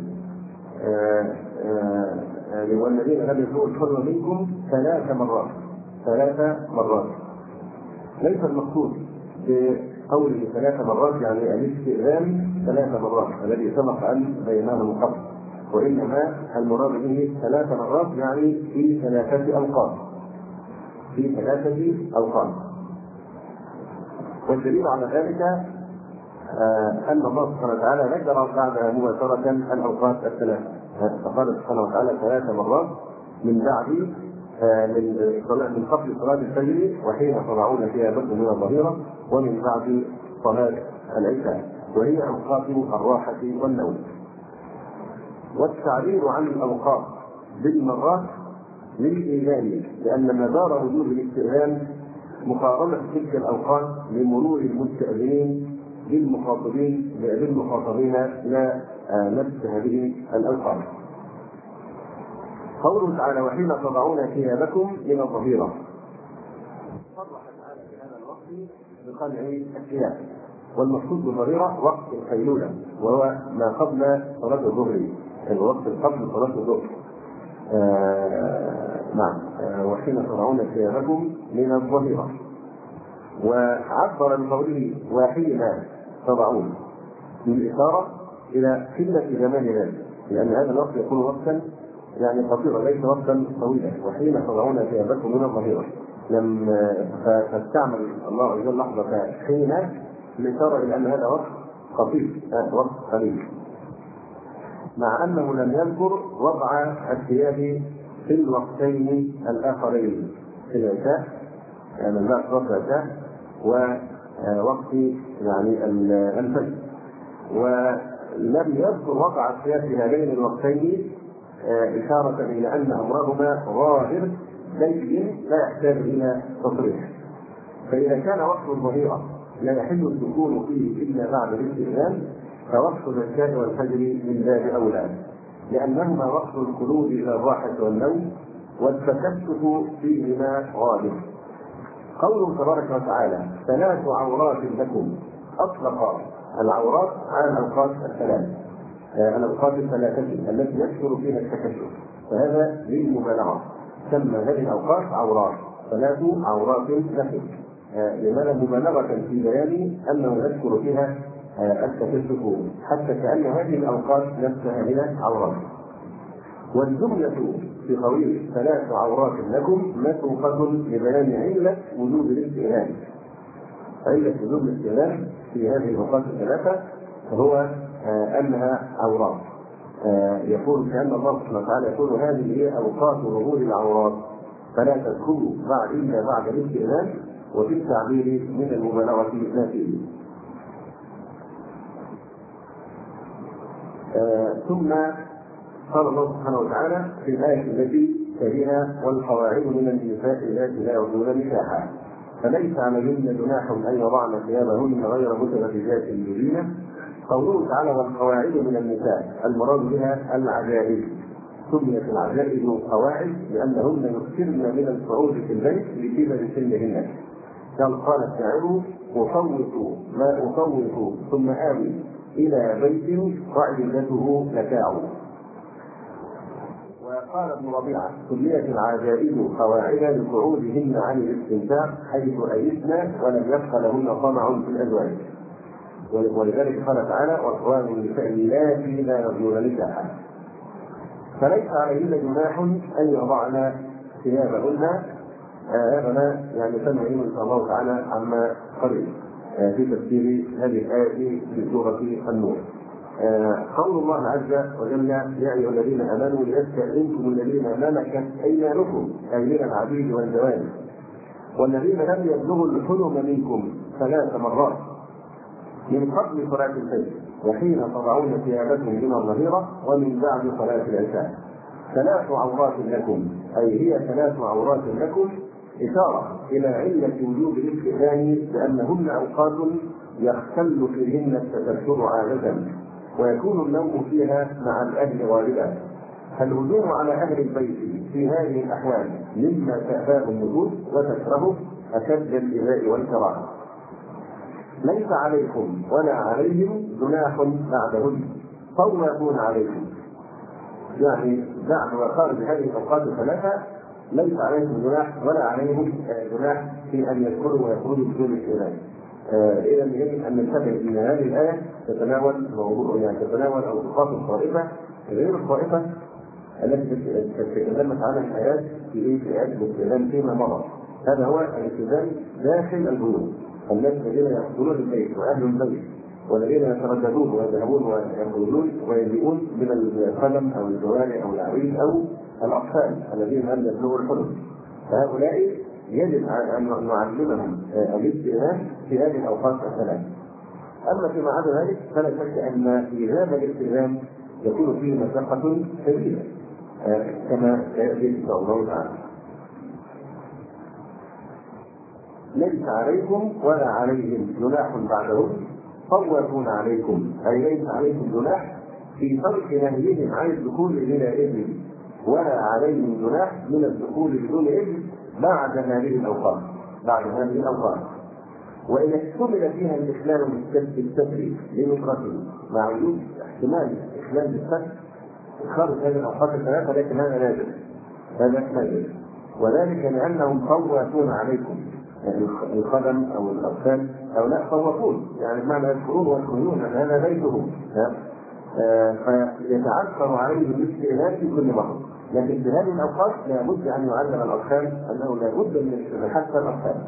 والذين لم يبلغوا الحلم منكم ثلاث مرات، ثلاث مرات ليس المقصود بقوله ثلاث مرات يعني الاستئذان ثلاث مرات الذي سبق أن بيناه من قبل، وإنما المراد به ثلاث مرات يعني في ثلاثة أوقات، في ثلاثة أوقات. والدليل على ذلك آه أن الله سبحانه وتعالى ذكر بعدها مباشرة الأوقات الثلاثة، فقال سبحانه وتعالى ثلاث مرات من بعد آه من صلاة من قبل صلاة الفجر وحين تضعون ثيابكم من الظهيرة ومن بعد صلاة العشاء، وهي أوقات الراحة والنوم. والتعبير عن الأوقات بالمرات للإيمان، لأن مدار وجود الاستئذان مقارنة تلك الأوقات لمرور المستأذنين للمخاطبين للمخاطبين إلى نفس هذه الأوقات. قوله تعالى: وحين تضعون ثيابكم من الظهيرة، صرح تعالى في هذا الوقت بخلع الثياب، والمقصود بالظهيرة وقت القيلولة وهو ما قبل صلاة الظهر، الوقت قبل صلاة الظهر. آه نعم آه وحين تضعون ثيابكم من الظهيرة، وعبر بقوله وحين تضعون بالإشارة إلى قلة زمان ذلك، لأن هذا الوقت يكون وقتا يعني قصيرا ليس وقتا طويلا. وحين تضعون ثيابكم من الظهيرة لم فاستعمل الله عز وجل لحظة حين لترى إلى أن هذا وقت خفيف، وقت قليل، مع أنه لم يذكر وضع الثياب في الوقتين الآخرين، في العشاء يعني الناس وقت العشاء ووقت يعني الفجر، ولم يذكر وضع الثياب في هذين الوقتين إشارة إلى أن أمرهما ظاهر بين لا يحتاج إلى تصريح. فإذا كان وقت الظهيرة لا يحل الدخول فيه إلا بعد الاستئذان، فوقت العشاء والفجر من باب أولى، لأنهما وقت الخلود إلى الراحة والنوم، والتكشف فيهما غالب. قوله تبارك وتعالى ثلاث عورات لكم، أطلق العورات على الأوقات الثلاث، الأوقات الثلاثة التي يكثر فيها التكشف، فهذا للمبالغة، سمى هذه الأوقات عورات، ثلاث عورات لكم، لماذا مبالغة في بيان أنه يذكر فيها التكشف، حتى كأن هذه الأوقات نفسها هي عورات. والجملة في قوله ثلاث عورات لكم مسوقة لبيان علة وجوب الاستئذان. علة وجوب الاستئذان في هذه الأوقات الثلاثة هو أنها عورات. يقول كأن الله سبحانه وتعالى يقول هذه هي أوقات ظهور العورات فلا تدخلوا بعد إلا بعد الاستئذان، وفي التعبير من المبالغة لا فيه. آه ثم قال الله سبحانه وتعالى في الآية التي تليها والقواعد من النساء اللاتي لا يرجون نكاحا فليس عليهن جناح أن يضعن ثيابهن غير متبرجات بزينة. قوله تعالى والقواعد من النساء المراد بها العجائز، سميت العجائز قواعد لأنهن يكثرن من الصعود في البيت لكبر سنهن. قال الشاعر أصوت ما أصوت ثم آوي إلى بيت قاعدته لكاع. وقال ابن ربيعة سميت العجائز قواعد لصعودهن عن الاستمتاع حيث أيسن ولم يبق لهن طمع في الأزواج، ولذلك قال تعالى والقوام النساء اللاتي لا يرجون نكاحا فليس عليهن جناح أن يضعن ثيابهن. هذا يعني سمع إن شاء الله تعالى عما قريب في تفسير هذه الآية في سورة النور. قول الله عز وجل يا أيها الذين آمنوا ليستأذنكم الذين ملكت أيمانكم أي من العبيد والجوارح والذين لم يبلغوا الحلم منكم ثلاث مرات من قبل صلاة الفجر وحين تضعون ثيابكم من الظهيرة ومن بعد صلاة العشاء. ثلاث عورات لكم أي هي ثلاث عورات لكم، إشارة إلى علة وجوب الاستئذان لأنهن أوقات يختل فيهن التكشف عادة ويكون النوم فيها مع الأهل غالبا. فالهجوم على أهل البيت في هذه الأحوال مما تأباه النفوس وتكرهه أشد الإيذاء والكراهة. ليس عليكم ولا عليهم جناح بعدهن طوافون عليكم، يعني بعد ما خرج هذه الأوقات الثلاثة ليس عليهم جناح ولا عليهم جناح في أن يدخلوا ويخرجوا بدون استئذان. إذا يجب أن ننتبه أن هذه الآية تتناول موضوع يعني تتناول أوقات الطائفة غير الطائفة التي تكلمت عنها الآيات في في آيات الاستئذان فيما مضى. هذا هو الاستئذان داخل البيوت، الناس الذين يدخلون البيت وأهل البيت والذين يترددون ويذهبون ويخرجون ويجيئون من الخدم أو الجواري أو العبيد أو الأطفال الذين لم يبلغوا الحلم، فهؤلاء يجب أن نعلمهم الاستئذان في هذه الأوقات الثلاث. أما فيما عدا ذلك فلا شك أن إيجاب الاستئذان يكون فيه مشقة شديدة كما سيأتي إن شاء الله تعالى. ليس عليكم ولا عليهم جناح بعدهم طوافون عليكم أي ليس عليكم جناح في ترك نهيهم عن الدخول بلا إذن ولا عليهم جناح من الدخول بدون إذن بعد هذه الأوقات بعد هذه الأوقات وإن احتمل فيها الإخلال بالتسريب لنصرته مع وجود احتمال إخلال بالتسريب خارج هذه الأوقات الثلاثة، لكن هذا نادر هذا نادر وذلك لأنهم طوافون عليكم يعني الخدم أو الأطفال أو لا طوافون يعني بمعنى يدخلون ويخرجون هذا بيتهم، فيتعثر عليهم الاستئذان في كل مرة لكن في هذه الاوقات لابد ان يعلم الاطفال انه لابد من الاستغلال حتى الاطفال.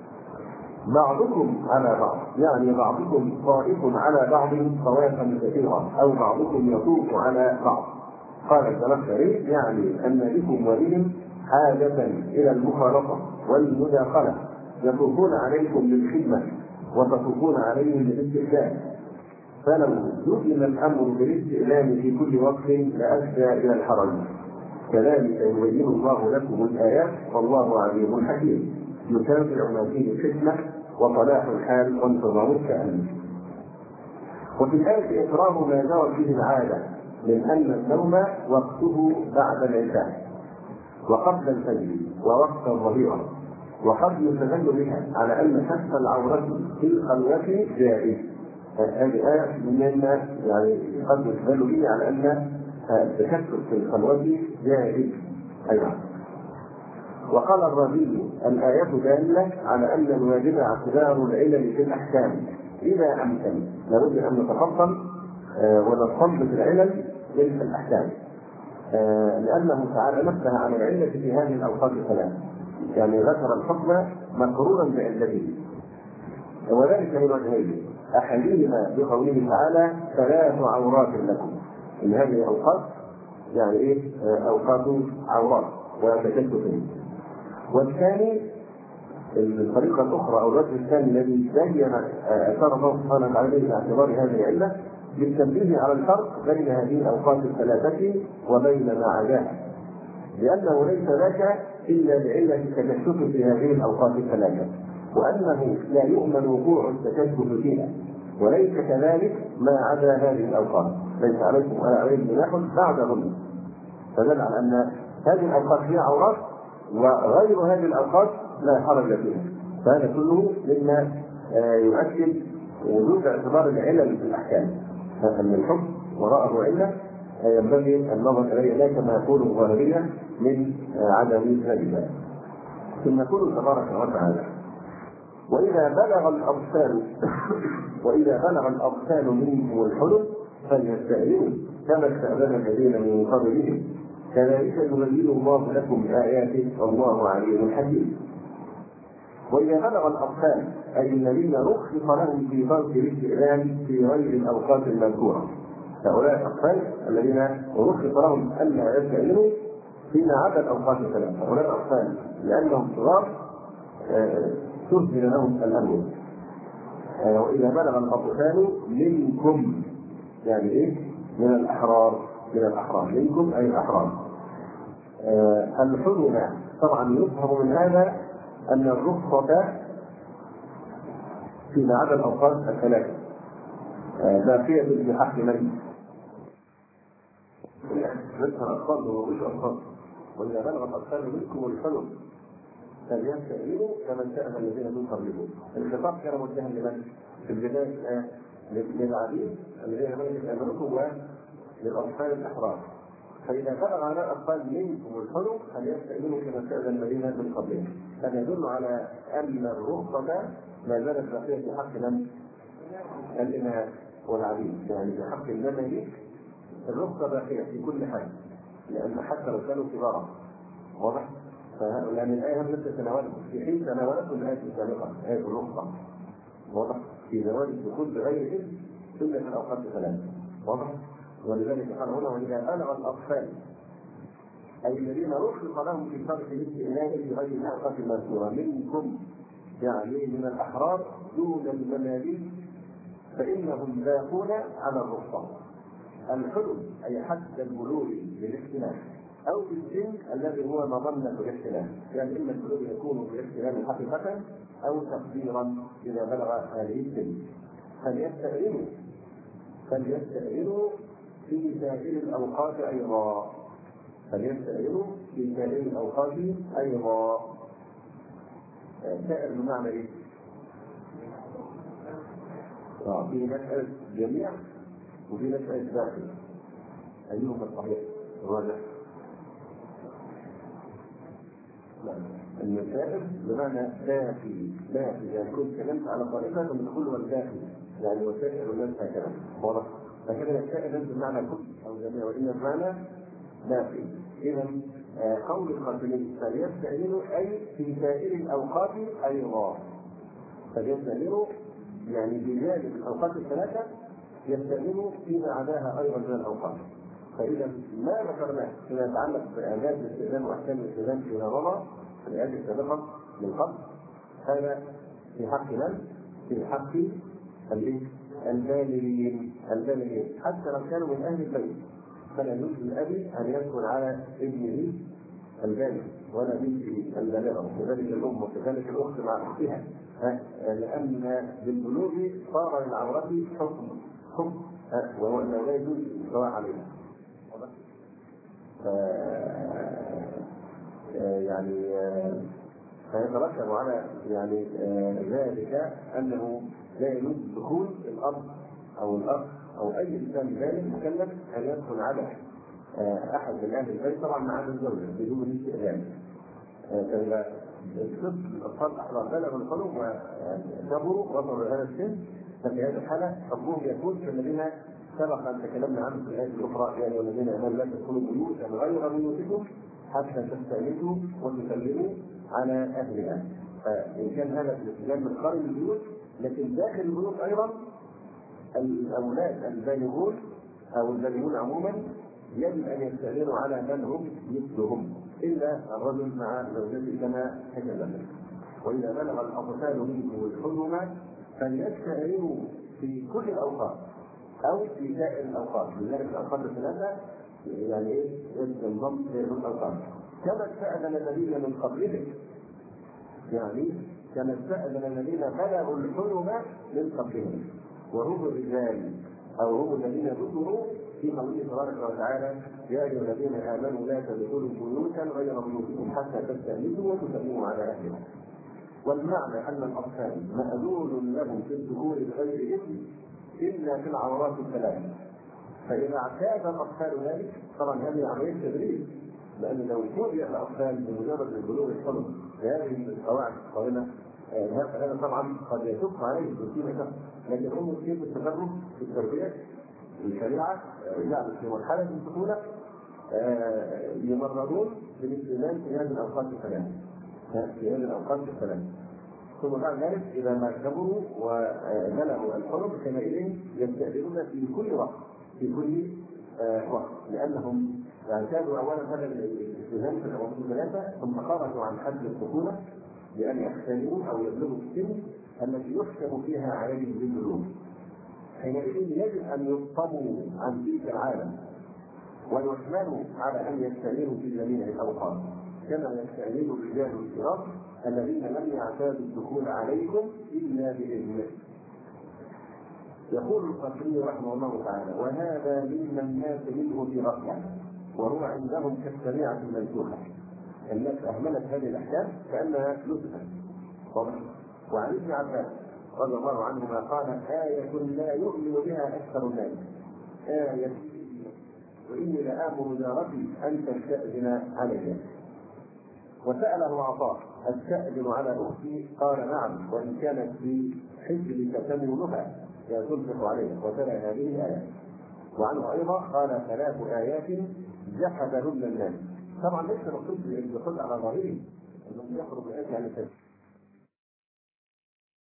بعضكم على بعض، يعني بعضكم طائف على بعض طوائفا كثيرا، او بعضكم يطوف على بعض. قال الزمخشري يعني ان بكم وبهم حاجه الى المخالطه والمداخله، يطوفون عليكم بالخدمه وتطوفون عليهم بالاستئذان، فلو يؤمن الامر بالاستئذان في كل وقت لادى الى الحرج. كذلك يبين الله لكم الايات والله عليم حكيم، يتابع ما فيه الحكمه وصلاح الحال وانتظام الكأن. وفي الآية إكرام ما جرت به العادة من أن النوم وقته بعد العشاء وقبل الفجر ووقت الظهيرة، وقد يستدل بها على أن كشف العورة في الخلوة جائز. هذه آية مما يعني قد يستدل به على أن التكشف في الخلوة جائز أيضا. وقال الرازي الآية دالة على أن الواجب اعتبار العلل في الأحكام إذا أمكن، لابد أن نتفضل ونستنبط العلل في الأحكام، لأنه تعالى نبه عن العلة في هذه الأوقات الثلاث، يعني ذكر الحكم مقرونا بعلته، وذلك من وجهين: أحدهما بقوله تعالى ثلاث عورات لكم، إن هذه الأوقات يعني إيه؟ أوقات عورات وتكشف. والثاني الطريقة الأخرى أو الوجه الثاني الذي بين أثار الله سبحانه وتعالى باعتبار هذه العلة بالتنبيه على الفرق بين هذه الأوقات الثلاثة وبين ما عداها، لأنه ليس ذاك إلا لعلة التكشف في هذه الأوقات الثلاثة، وأنه لا يؤمن وقوع التكشف فيها، وليس كذلك ما عدا هذه الأوقات، ليس عليكم ولا عليهم جناح بعدهن. فدل على أن هذه الأوقات هي عورات وغير هذه الأوقات لا حرج فيها. فهذا كله مما يؤكد وجود اعتبار العلل في الأحكام، أن الحكم وراءه علة ينبغي النظر إليه لا كما يقول الظاهرية من عدم ذلك. ثم يقول تبارك وتعالى: وإذا بلغ الأطفال وإذا بلغ الأطفال منكم الحلم فليستأذنوا كما استأذن الذين من قبلهم كذلك يبين الله لكم آياته والله عليم حكيم. وإذا بلغ الأطفال أي الذين رخص لهم في ترك الاستئذان في غير الأوقات المذكورة، هؤلاء الأطفال الذين رخص لهم ألا يستأذنوا فيما عدا الأوقات الثلاثة، هؤلاء الأطفال لأنهم صغار تسهل لهم الأمر. وإذا بلغ الأطفال منكم يعني إيه؟ من الأحرار، من الأحرار منكم أي الأحرار. آه الحلم طبعا يفهم من هذا أن الرخصة فيما عدا الأوقات الثلاثة باقية آه بحق من؟ نذكر الأطفال ومش أطفال. وإذا بلغ الأطفال منكم الحلم فليستأذنوا كمن سأل الذين من قبلهم. الخطاب كان موجها لمن؟ في البداية الآن للعبيد الذين ملكت أيمانكم وللأطفال الأحرار. فإذا بلغ على الأطفال منكم الحلم فليستأذنوا كما سأل الذين من قبلهم. هذا يدل على أن الرخصة ما زالت باقية في حق من؟ الإمام والعبيد، يعني في حق المماليك الرخصة باقية في كل حال، لأن حتى لو كانوا كبارا واضح؟ لأن الآية لم تتناولهم في حين تناولته الآية السابقة آية الرخصة واضح؟ في زواج الدخول بغير إذن إلا في الأوقات الثلاثة واضح؟ ولذلك قال هنا: وإذا بلغ الأطفال أي الذين رخص لهم في ترك الاستئذان في غير الأوقات المذكورة منكم يعني من الأحرار دون المماليك فإنهم باقون على الرخصة. الحلم أي حد البلوغ بالاحتلال أو بالسن الذي هو مظنة الاحتلال، يعني إما البلوغ يكون بالاحتلال حقيقة أو تقديرا إذا بلغ هذه السن. فليستأذنوا فليستأذنوا في سائر الأوقات أيضا فليستأذنوا في سائر الأوقات أيضا. سائر بمعنى إيه؟ آه في مسألة جميع وفي مسألة داخل، أيهما الصحيح؟ الراجح المسائل بمعنى داخل داخل، يعني كنت كلمت على طريقة من كل والداخل يعني وسائل الناس هكذا واضح. فكذا السائل ليس بمعنى كل أو جميع وإنما بمعنى داخل. إذا قول القاتلين فليستأذنوا أي في سائر الأوقات أيضا، فليستأذنوا يعني بجانب الأوقات الثلاثة يستأذنوا فيما عداها أيضا من الأوقات. فإذا ما ذكرناه فيما يتعلق بآداب الاستئذان وأحكام الاستئذان في رمضان في الآيات السابقة من قبل، هذا في حق من؟ في حق البالغين البالغين حتى لو كانوا من أهل البيت، فلا يجوز للأبي أن يدخل على ابنه البالغ ولا بنته البالغة، وكذلك الأم وكذلك الأخت مع أختها، لأن بالبلوغ صار للعورة حكم حكم وهو أنه لا يجوز الإجراء عليها. يعني فيترتب على يعني ذلك أنه لا يجوز دخول الأب أو الأخ أو أي إنسان بالغ مكلف أن يدخل على أحد من أهل البيت، طبعا مع الزوجة بدون استئذان. فإذا الطفل الأطفال الأحرار بلغوا الحلم وكبروا وصلوا إلى هذا السن، ففي هذه الحالة حكمهم يكون كالذين سبق أن تكلمنا عنه في الآية الأخرى، يعني والذين آمنوا لا تدخلوا بيوتا غير بيوتكم حتى تستأنسوا وتسلموا على أهلها. فإن كان هذا الاستئذان من خارج البيوت، لكن داخل البيوت أيضا الأولاد البالغون أو البالغون عموما يجب أن يستأذنوا على من هم مثلهم إلا الرجل مع زوجته كما حكى. وإذا بلغ الأطفال منكم الحلم فليستأذنوا في كل الأوقات أو في سائر الأوقات، لذلك الأوقات الثلاثة يعني إيه ينضم في الأوقات كما استأذن الذين من قبلهم، يعني كما استأذن الذين بلغوا الحلم من قبلهم وهم الرجال أو هم الذين ذكروا في قوله تبارك وتعالى يا أيها الذين آمنوا لا تدخلوا بيوتا غير بيوتكم حتى تستأنسوا وتسلموا على أهلها. والمعنى أن الأطفال مأذون لهم في الدخول بغير إذن إلا في العورات الثلاث. فإذا اعتاد الأطفال ذلك طبعا هذه عملية تدريب، لأن لو فوجئ الأطفال بمجرد البلوغ الحلم بهذه القواعد القائمة هذا طبعا قد يشق عليه بسيطة، لكن هم كيف التدرب في التربية الشريعة يعني في مرحلة الطفولة يمررون بالاستئذان في هذه الأوقات الثلاث في هذه الأوقات الثلاث ثم بعد ذلك إذا ما كبروا وبلغوا الحلم حينئذ يستأذنون في كل وقت في كل وقت، لأنهم اعتادوا أولا هذا الاستئذان في الأوقات الثلاثة ثم خرجوا عن حد الطفولة لأن يحتاجوا أو يبلغوا السن التي يحكم فيها عليهم بالبلوغ. حينئذ يجب أن يفطموا عن تلك العالم ويحملوا على أن يستأذنوا في جميع الأوقات كما يستأذن الرجال الكرام الذين لم يعتادوا الدخول عليكم إلا بإذنه. يقول القاسمي رحمه الله تعالى وهذا مما الناس منه في غفلة وهو عندهم كالشريعة المنسوخة. الناس أهملت هذه الأحكام كأنها نسخت. وعن ابن عباس رضي الله عنهما قال آية لا يؤمن بها أكثر الناس آية وإني لآمر جارتي أن تستأذن علي. وسأله عطاء أستأذن على أختي؟ قال نعم وإن كانت في حجرك تميلها لا تنفق عليها. وتلا هذه الآية. وعنه أيضا قال ثلاث آيات جحدهن الناس. طبعا ليس مقصود بالدخول على ظاهره انه يخرج الآية عن التفسير